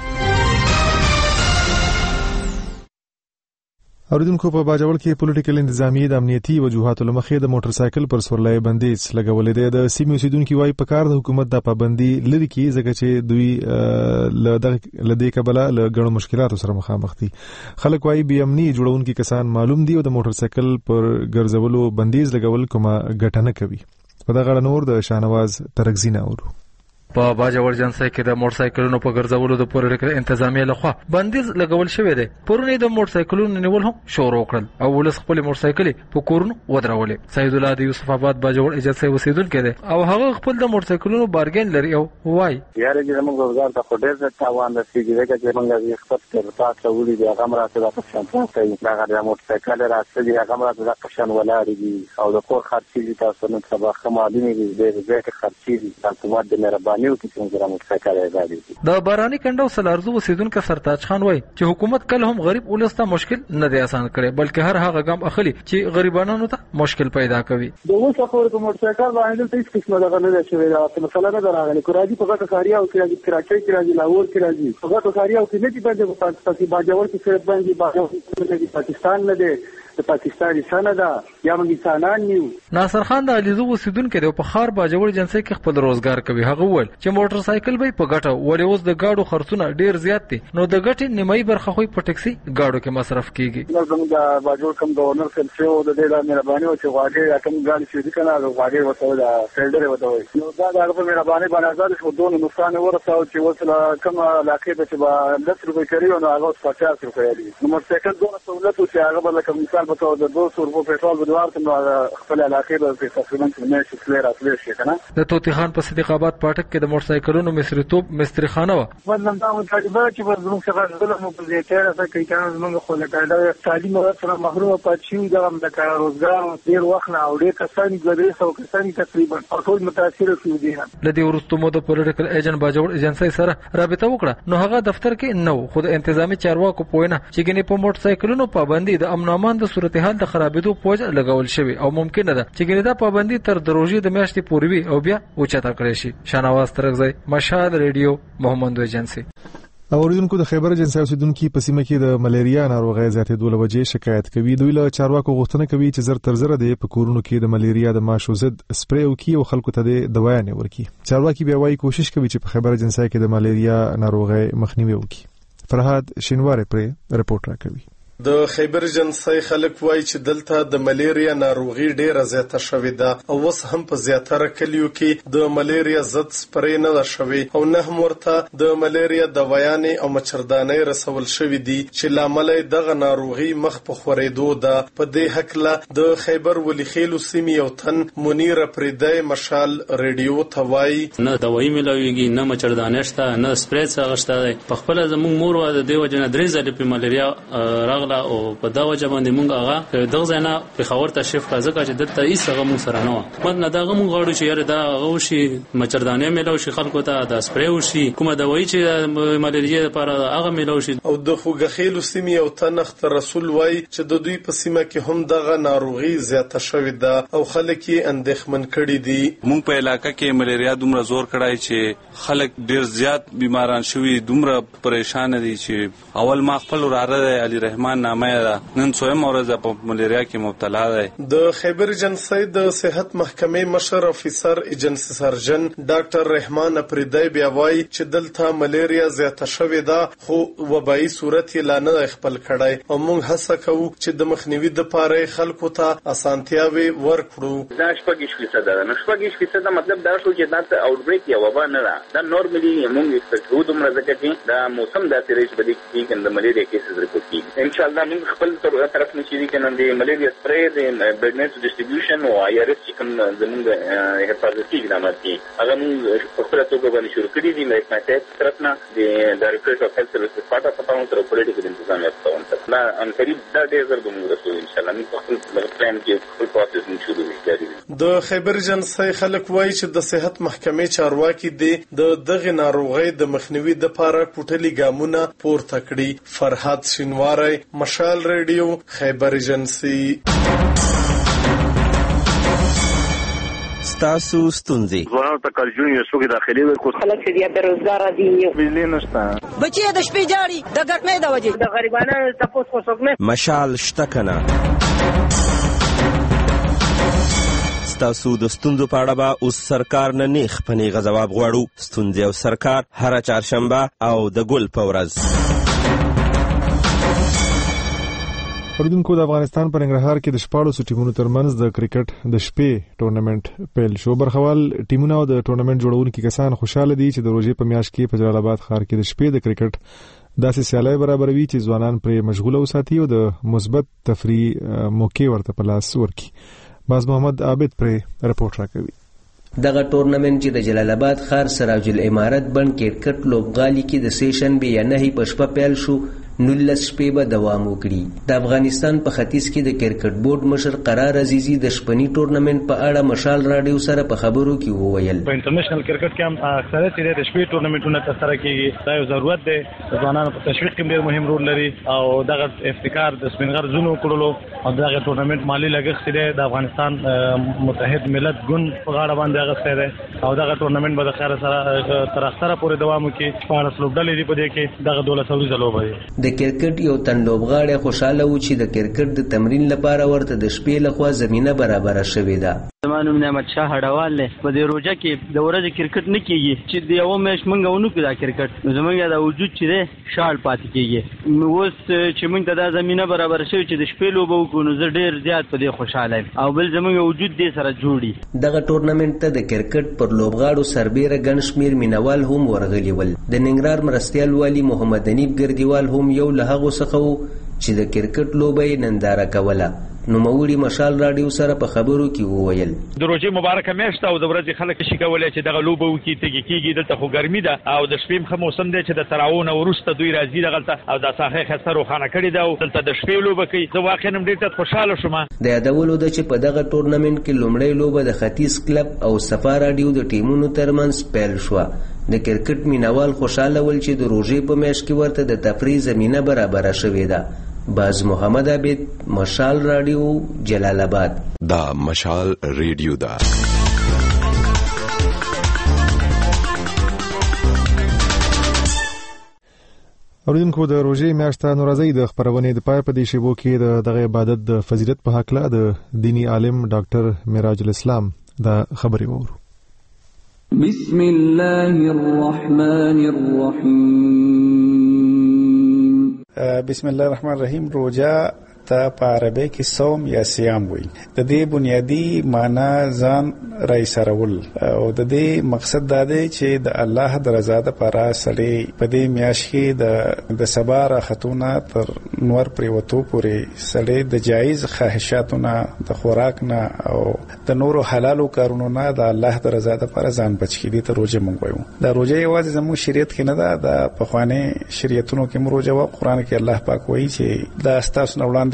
اوریدونکو په باجوړ کې پولیټیکل انتظامی د امنیتي وجوهاتو لمخې د موټر سایکل پر سورلای بندیز لګولې ده. د سیمې اوسیدونکو وايي په کار د حکومت د پابندي لري کې ځکه چې دوی له دې کبله له ګڼو مشکلاتو سره مخامخ دي. خلک وايي بې امني جوړونکي کسان معلوم دي او د موټر سایکل پر ګرځولو بندیز لګول کومه ګټه نه کوي. په دغه اړه نور د شاهنواز ترکزی نه اورو. په باجوړ جنسای کې د موټر سایکلونو په ګرځولو د پولیټیکل انتظامیه لخوا بندیز لګول شوی دی. پرونی د موټر سایکلونو نیول هم شروع کړل او ولس خپل موټر سایکل په کورونو ودرولې. سید الله د یوسف آباد باجوړ ایجنسی اوسیدونکو دی او هغه خپل د موټر سایکلونو بارګین لري او وای یاره چې موږ روزګار ته خو ډېر څه تاوان رسیږي ځکه چې موږ یې خپل ترپات راوړي دی هغه مرسته د پښتون کوي دا د موټر سایکل راځي هغه مرسته د پښتون ولاړ دي او د کور خرچي تاسو نن سبا خمالینې دي د زیات خرچي دي تاسو د مهرباني او کې د باراني کنډو سلارزو اوسیدونکو سرتاج خان وای چې حکومت کله هم غریب ولسته مشکل نه دی آسان کړي بلکې هر هغه ګام اخلي چې غریبانو ته مشکل پیدا کوي. د اوس خبرو په موټر سایکل باندې هیڅ قسمه دغه نه شوی دا مثلا نه راغلی کوراجي په غټه کاریا او کې کراچۍ کې راځي لاهور کې راځي په غټه کاریا او کې نه دي باندې پاکستاني باجوړ کې سره باندې باجوړ پاکستان نه دی د پاکستاني سند یا مګستانان نیو. ناصر خان د علیزو اوسیدونکو دی په خار باجوړ جنسي کې خپل روزګار کوي. هغه ول چې موټر سایکل به په ګټه ولې اوس د گاډو خرڅونه ډیر زیات دي نو د ګټې نیمایي برخه خو په ټیکسي گاډو کې مصرف کیږي. نو زموږ د باجوړ کم گورنر سلسیو د دې د مهرباني او چې واګي کم ګاډي شي کنه د واګي وته د فیلډر وته نو دا د مهرباني باندې آزاد شو دونه نقصان ورساو چې وصله کم علاقه ته چې دس روپۍ کوي او هغه پچاس روپۍ دي. نو موټر سایکل دونه سہولت او چې هغه بل کوم مثال په توګه د دوه سوه روپۍ پټرول بدوار ته خپل علاقه به تقریبا نه شي کلیر اصلي شي کنه. د توتی خان په صدیق آباد پاټک کې د موټر سایکلونو مصریتوب مستری خانه و ولنم دا متعجبه چې زموږ څخه ظلم په دې تیر سره کوي چې زموږ خو له تعلیم سره محروم پات شي دا د روزګار ډیر وخت نه او ډیر کسان ګذري سو کسان تقریبا ټول متاثر شو دي. لدی ورستو مو د پولیټیکل ایجنټ باجوړ ایجنسی سره رابطه وکړه نو هغه دفتر کې نو خود انتظامی چارواکو پوینه چې ګنې په موټر سایکلونو پابندي د امن امان د صورتحال د خرابېدو پوجا لګول شوی او ممکن ده چې ګنې دا پابندي تر دروژې د میاشتې پورې وي او بیا اوچته کړی شي. شاهنواز ترکزی مشهد ریډیو محمد ایجنسی. اوریدونکو د خیبر ایجنسی اوسیدونکو په سیمه کې د ملیریا ناروغۍ زیاتېدو له وجې شکایت کوي. دوی له چارواکو غوښتنه کوي چې زر تر زره د په کورونو کې د ملیریا د ماشو ضد سپری وکړي او خلکو ته د دوايانې ورکړي. چارواکي بیا وايي کوشش کوي چې په خیبر ایجنسی کې د ملیریا ناروغۍ مخنیوي وکړي. فرهاد شینوار پر رپورټ راکوي. د خیبر جنسي خلک وایي چې دلته د ملیریا ناروغي ډیره زیاته شوې ده او اوس هم په زیاتره کلیو کې د ملیریا ضد سپری نه ده شوې او نه هم ورته د ملیریا دوايانې او مچردانې رسول شوې دي چې لامل دغه ناروغي مخ په خورېدو ده. په دې حق د خیبر ولی خیلو سیمې یو تن منیر پریدای مشال ریډیو ته وایي نه دوايي ملويږي نه مچردانې شته نه سپری څه غشته. په خپل زموږ مور و د دیو جن درې ځله په ملیریا راغله او په دا وجه باندې مونږ هغه دغه ځای په خبر ته شفت ځکه چې دلته هیڅ هغه مونږ سره نه و مد نه دغه مونږ غواړو چې یاره دا غوشي مچردانې ملو شي خلکو ته د سپری وشي کومه دوايي چې ملیریا لپاره هغه ملو شي. او د خوګخیلو سیمې یو تنخت رسول وای چې د دوی په سیمه کې هم دغه ناروغي زیاته شوې ده او خلک یې اندېښمن کړي دي. مونږ په علاقې کې ملیریا دومره زور کړای چې خلک ډیر زیات بیماران شوي دومره پریشان دي چې اول ما خپل وراره علي رحمان اعلان نامه ده نن څویم ورځ په ملیریا کې مبتلا دی. د خیبر ایجنسی د صحت محکمې مشر افیسر ایجنسی سرجن ډاکټر رحمان افریدی بیا وایي چې دلته ملیریا زیاته شوې ده خو وبایي صورت یې لا نه خپل کړی او موږ هڅه کوو چې د مخنیوي دپاره خلکو ته اسانتیاوې ورکړو. دا شپږ فیصده ده. نو شپږ فیصده مطلب دا شو چې دا آوټ بریک یا وبا نه ده. دا نورمالي موږ ایکسپیکټ کوو دومره ځکه چې دا موسم داسې راشي په دې کې چې د ملیریا کیسز ریپورټ کیږي. ان شاء الله موږ خپل طرف نه چې کنه د ملیریا سپری د برګنټ ډسټریبیوشن او آی آر اس چې کوم زموږ حفاظتي اقدامات دي هغه موږ په خپله توګه باندې شروع کړي دي. محکمه صحت طرف نه د ډایرکټریټ اف هیلث سروسز پاټه پټاون تر پولیټیکل انتظامیات څخه دا ان قریب دا ډېر زر به موږ رسو ان شاء الله. موږ خپل پلان کې خپل پروسس موږ شروع کړی. د خیبر ایجنسی خلک وایي چې د صحت محکمې چارواکي دي د دغه ناروغۍ د مخنیوي دپاره کوټلي ګامونه پورته کړي. فرحات شینواری، مشال ریډیو، خیبر ایجنسی. ستاسو ستونزې ځوانانو ته کارجون یو څوک داخلي وي خو خلک چې بیروزګار دي بجلی نشته بچي د شپې جاړي د ګرمۍ د وجې د غریبانو تاسو خو څوک نه مشال شته کنه. ستاسو د ستونزو په اړه به اوس سرکار نه نیغ په نیغه ځواب غواړو. ستونزې او سرکار هره چهارشنبه او د ګل په ورځ. اوریدونکو د افغانستان په ننګرهار کې د شپاړسو ټیمونو ترمنځ د کرکټ د شپې ټورنمنت پیل شو. برخوال ټیمونه او د ټورنمنت جوړونکي کسان خوشاله دي چې د روژې په میاشت کې په جلال آباد ښار کې د شپې د کرکټ داسې سیالۍ برابروي چې ځوانان پرې مشغوله وساتي او د مثبت تفریح موقع ورته په لاس ورکړي. باز محمد عابد پرې رپورټ راکوي. دغه ټورنمنت چې د جلال آباد ښار سراج الامارت بڼ کرکټ لوبغالي کې د سیشن به یا نه په شپه پیل شو نولس شپې به دوام وکړي. د افغانستان په ختیځ کې د کرکټ بورډ مشر قرار عزیزي د شپنی ټورنمنت په اړه مشال رادیو سره په خبرو کې وویل. په انټرنیشنل کرکټ کې هم اکثره چې د شپې ټورنمنټونه ترسره کیږي دا یو ضرورت دی. ځوانانو په تشویق کې ډېر مهم رول لري او دغه افتکار د سپینغر زونو کړلو او دغه ټورنمنت مالی لګښت دی د افغانستان متحد ملت ګوند په غاړه باندې اغوستی دی او دغه ټورنمنت به د خیر سره تر اختره پورې دوام وکړي. شپاړس لوبډلې دي په دې کې دغه دولس اوریزه لوبه دی. د کرکټ یو تن لوبغاړی خوشاله و چې د کرکټ د تمرین لپاره ورته د شپې لخوا زمينه برابره شوې ده. زما نوم نعمت شاه هډوال دی. په دې روژه کې د ورځې کرکټ نه کیږي چې د یو میش مونږ ونو کې دا کرکټ نو زمونږ د وجود چې دی شال پاتې کیږي. اوس چې مونږ ته دا زمينه برابره شوې چې د شپې لوبه وکړو نو زه ډېر زیات په دې خوشاله یم او بل زمونږ وجود دې سره جوړي. دغه ټورنمنت ته د کرکټ پر لوبغاړو سربېره ګڼ شمېر مینوال هم ورغلي ول. د ننګرهار مرستیال والي محمد انیب ګردیوال هم یو له هغو څخه و چې د کرکټ لوبه یې ننداره کوله. نوموړي مشال رادیو سره په خبرو کې وویل. د روژې مبارکه میاشت او د ورځې خلک شي کولای چې دغه لوبه وکړي تږي کېږي. دلته خو ګرمي ده او د شپې ښه موسم دی چې د تراوون وروسته دوی راځي دغلته او دا ساحه ښایسته روښانه کړې ده او دلته د شپې لوبه کوي. زه واقعا هم ډېر خوشحاله شوم. د یادولو ده چې په دغه ټورنمنت کې لومړی لوبه د ختیځ کلب او صفا رادیو د ټیمونو ترمنځ پیل شوه. د کرکټ مینوال خوشاله ول چې د روژې په میاشت کې ورته د تفریح زمینه برابره شوې ده. باز محمد عابد، مشال رادیو، جلال آباد. دا مشال ریډیو دا اوریدونکو د روژې میاشت نو راځي د خبرونې د پای په دې شیبو کې د دغه عبادت د فضیلت په حق له د دینی عالم ډاکټر معراج الاسلام دا خبرې وورو. بسم الله الرحمن الرحیم. بسم الله الرحمن الرحیم. روزه ته په عربی کې صوم یا صيام وایي. د دې بنیادی معنی ځان رایسرول او د دې مقصد دا دی چې د الله د رضا لپاره سړی په دې میاشت کې د د سبا راختونه تر نور پریوتو پورې سړی د جایز خواهشاتونه د خوراک نه او د نورو حلالو کارونو نه د الله د رضا لپاره ځان بچ کړي ته روزه مونږ وایو. دا روزه یوازې زموږ شریعت کې نه ده، د پخواني شریعتونو کې روزه و. قرآن کې الله پاک وایي چې دا ستاسو نه وړاندې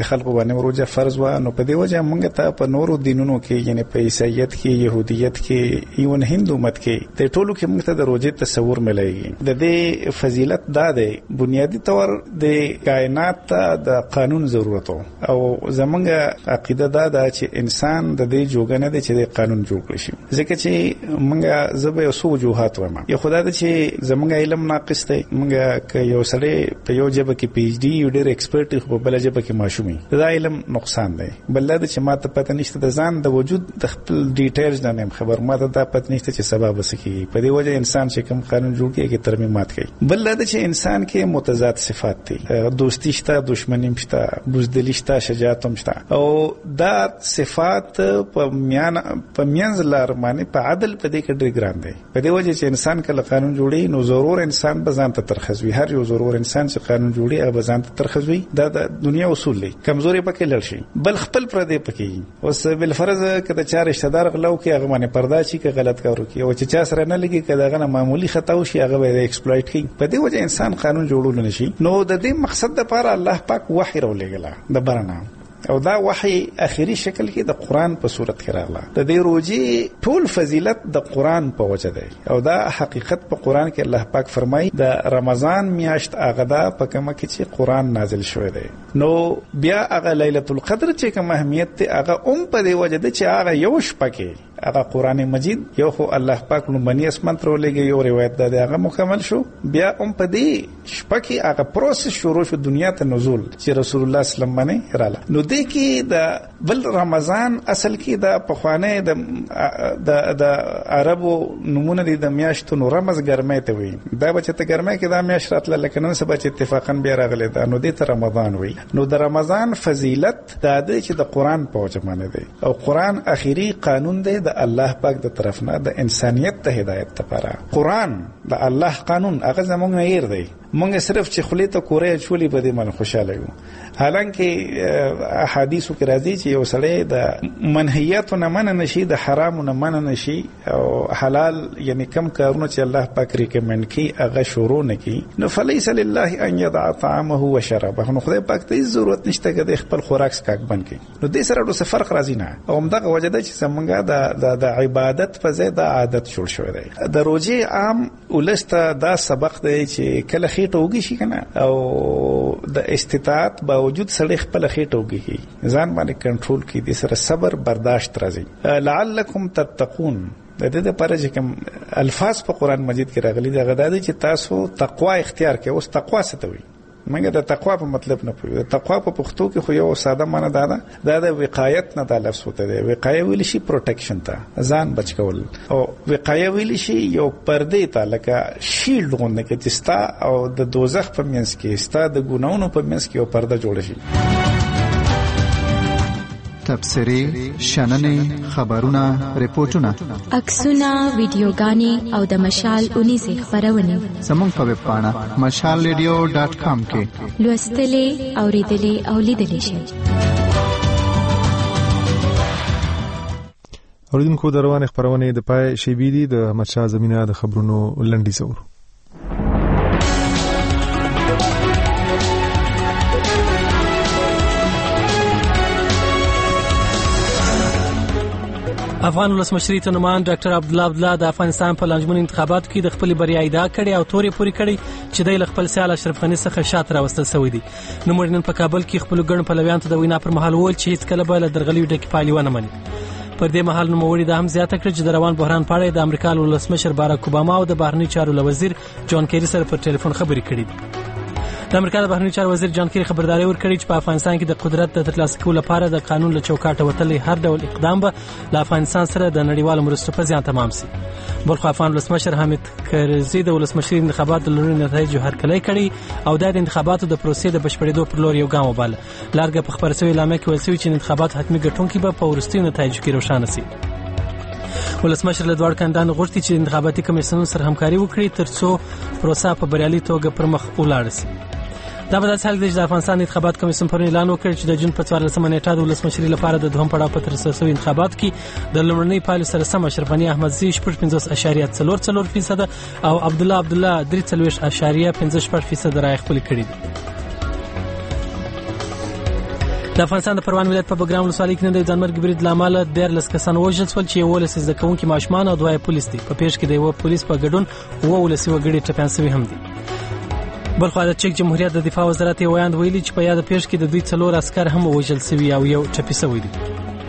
خلکو باندې روزه فرض و، نو په دې وجه موږ ته په نورو دینونو کې یعنی په عیسایت کې، يهودیت کې، ایون هندو مت کې د ټولو کې موږ ته د روزه تصور ملایږي. د دې فضیلت دا دی بنیادی طور د کائنات ته د قانون ضرورت او زمونږ عقیده دا ده چې انسان د دې جوګه نه دی چې د قانون جوړ کړي شي، ځکه چې موږ زبې اوسو وجوهات وایم. یو خدای ته چې زمونږ علم ناقص دی، موږ ک یو سړی په یو ژبه کې پی ایچ ډي یو ډېر ایکسپرټ خو بل ژبه کې ماشومي، دا علم نقصان دی. بل دا چې ماته پته نشته د ځان د وجود د خپل ډیټیلز نه خبر، ماته دا پته نشته چې سبب وسکی. په دې وجه انسان چې کوم قانون جوړ کړي کې ترمیمات کوي. بل دا چې انسان کې متضاد صفات دي، دوستی شته، دښمنی شته، بزدلی شته، شجاعت هم شته، او دا صفات په میان په میانز لار باندې په عدل په دې کې ډېر ګران دی. په دې وجه چې انسان کله قانون جوړي نو ضرور انسان به ځان ته ترخصوي. هر یو ضرور انسان چې قانون جوړي هغه ځان ته ترخصوي. دا د دنیا اصول دي، کمزوري پکې لړ شي، بل خپل پر دې پکې. اوس بل فرض کده چا رشتہ دار غلو کې هغه باندې پردا شي کې غلط کار وکړي، او چې چا سره نه لګي کده هغه معمولی خطا وشي هغه به ایکسپلویټ کوي. په دې وجه انسان قانون جوړول نشي. نو د دې مقصد لپاره الله پاک وحی راولېګلا د برنا، او دا وحی اخیری شکل کې د قران په صورت کې راغله. د دې روزي ټول فضیلت د قران په وجه دی، او دا حقیقت په قران کې الله پاک فرمایي د رمضان میاشت هغه دا په کومه کې چې قران نازل شوی دی. نو بیا هغه ليله القدر چې کوم اهمیت ته هغه هم په دې وجه دی چې هغه یو شپه کې هغه قران مجید یو خو الله پاک نو بنی اسمان تر ولګي، یو روایت ده هغه مکمل شو، بیا هم په دې شپه کې هغه پروسس شروع شو دنیا ته نزول چې رسول الله صلی الله علیه وسلم باندې رااله. نو دې کې د بل رمضان اصل کې د پخوانه د د د عربو نمونه دي د میاشتو نو رمز ګرمه ته وي، دا بچته ګرمه کې دا میاشت راتله، لکه نن سبا چې اتفاقا بیا راغله دا نو دې ته رمضان وي. نو د رمضان فضیلت دا د چې د قران په وجه باندې دی، او قران اخیری قانون دی د الله پاک د طرف نه د انسانيت ته هدایت لپاره. قران د الله قانون هغه زموږ نه ير دی، مونږ صرف چې خلی ته کورې چولې په دې باندې خوشاله یو. حالانکه احادیثو کې راځي چې یو سړی د منهیاتو نه منع نشي، د حرامو نه منع نشي، او حلال یعنی کم کارونه چې الله پاک ریکمند کوي هغه شروع نه کوي. نو فلیس لله ان یضع طعامه وشرابه، نو خدای پاک ته ضرورت نشته چې خپل خوراک سکاک بند کړي. نو دې سره د فرق راځي نه، او همدغه وجه ده چې زمونږ د د عبادت په ځای د عادت جوړ شوی دی. د روزي عام ولسته دا سبق دی چې کله خېټه وږي شي کنه، او د استطاعت باوجود سړی خپل خېټه وږي ځان باندې کنټرول کړي، د سره صبر برداشت راځي. لعلکم تتقون د دې لپاره چې کوم الفاظ په قران مجید کې راغلي دي هغه د دې چې تاسو تقوا اختیار کړئ. اوس تقوا څه ته وایي؟ مګر د تقوا په مطلب نه پوهیږي. تقوا په پښتو کې خو یو ساده معنی دا ده، دا د وقایت نه د لفظ وته دی. وقایه ویل شي پروټیکشن ته، ځان بچ کول، او وقایه ویل شي یو پردې ته لکه شیلډ غونډه کې چې ستا او د دوزخ په منځ کې ستا د ګناونو په منځ کې یو پرده جوړ شي. تبصرې، شننې، خبرونه، ریپورتونه، عکسونه، ویډیوګانې او د مشال اونیزې خبرونه زموږ په ویب پاڼه مشال ریډیو ډاټ کام کې لوستلې، اوریدلې او لیدلې شئ. اوریدونکو د روانې خبرونه د پای شیبې دي د احمد شاه زمینه د خبرونو لنډیز اورو. افغان ولسمشر ته نومان ډاکټر عبدالله عبدالله د افغانستان په لنجمن انتخاباتو کې د خپل بریا ادعا کړې او تورې پوری کړې چې د خپل سیال اشرف غنی څخه شاته راوستل شوی دی. نو مورنن په کابل کې خپل ګڼ پلویان ته د وینا پر مهال وویل چې هیڅ کله به له درغلي ډکې پایلې ونه مني. پر دې مهال نو موري د هم زیاته کړ چې د روان بحران په اړه د امریکا ولسمشر باراک اوباما او د بهرنی چارو وزیر جان کیری سره په ټلیفون خبرې کړې دي. د امریکا د بهرنی چارو وزیر جان کیری خبرداري ورکړې چې په افغانستان کې د قدرت د ترلاسه کولو لپاره د قانون له چوکاټه وتلې هر ډول اقدام به له افغانستان سره د نړیوالو مرستو په زیان تمام شي. بلخو افغان ولسمشر حامد کرزي د ولسمشر انتخاباتو لوري نتایج هرکلی کړي او د انتخاباتو د پروسې د بشپړېدو پر لور یو ګام وباله. لارګه په خبرسوي اعلان کې ویل شوی چې انتخابات حتمي ګټونکي به په وروستي نتایجو کې روښانه شي. ولسمشر له دوړ کندان غوښتي چې انتخاباتي کمیسیون سره همکاري وکړي ترڅو پروسه په بریالي توګه پر مخ ولاړ شي. دا به د حال د افغانستان انتخابات کمیسیون پر اعلان وکړ چې د جون په څوارلسمه نیټه د ولسمشري لپاره د دوهم پړاو په ترسره شوي انتخابات کې د لومړنۍ پایلو سره سم اشرف غنی احمدزي شپږ پنځوس اعشاریه څلور څلور فیصد او عبدالله عبدالله درې څلوېښت اعشاریه پنځه شپږ فیصد رایې خپلې کړې دي. د افغانستان د پروان ولایت په بګرام ولسوالۍ کې د ځانمرګ برید لامل ډېر لسکسان وژل شول چې ولس زده کوونکي ماشومان او دوه پولیس دي. په پیښ کې د یو پولیس په ګډون او ولسی وګړي ټپيان شوي هم دي. بلخو د چک جمهوریت د دفاع وزارت یې ویاند ویلي چې په یاد پیښ کې د دوی څلور عسكر هم وژل شوي او یو ټپي شوی دي.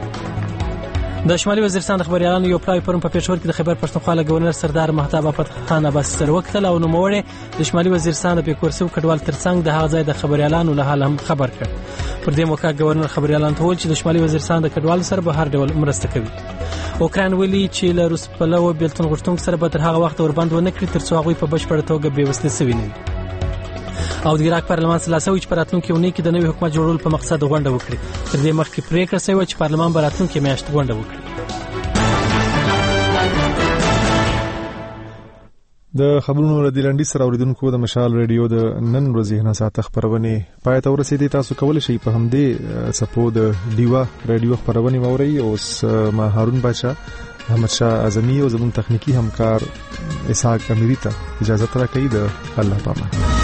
د شمالي وزیرستان د خبريالانو یو پلاوی پرون په پېښور کې د خیبر پښتونخوا گورنر سردار مهتاب فتح خان عباس سره وکتل او نوموړی د شمالي وزیرستان د پیکورسو کډوال ترڅنګ د هغه ځای د خبريالانو له حال هم خبر کړ. پر دې موقع گورنر خبريالانو ته وویل چې د شمالي وزیرستان د کډوالو سره به هر ډول مرسته کوي. اوکران ویلي چې له روس پلوه بیلتون غوښتونکو سره به تر هغه وخت وربند ونه کړي تر څو هغوی په بشپړه توګه بېوسلې شوي نه وي. او د عراق پارلمان سلاسوي چې پراتونکو یونی کې د نوي حکومت جوړول په مقصد غونډه وکړي. تر دې مخکې پریکړه شوې چې پارلمان به راتلونکي میاشت غونډه وکړي. د خبرونو ردی لنډی سره اوریدونکو د مشال ریډیو د نن ورځې نه ساعت خبرونه پای ته ورسېدي. تاسو کولی شئ په همدې سپو د دیوا ریډیو خبرونه موري. اوس ما هارون بچا احمد شاه اعظمي او زموږ تخنیکی همکار اسحاق امیری ته اجازه ترا کوي. د الله پامان.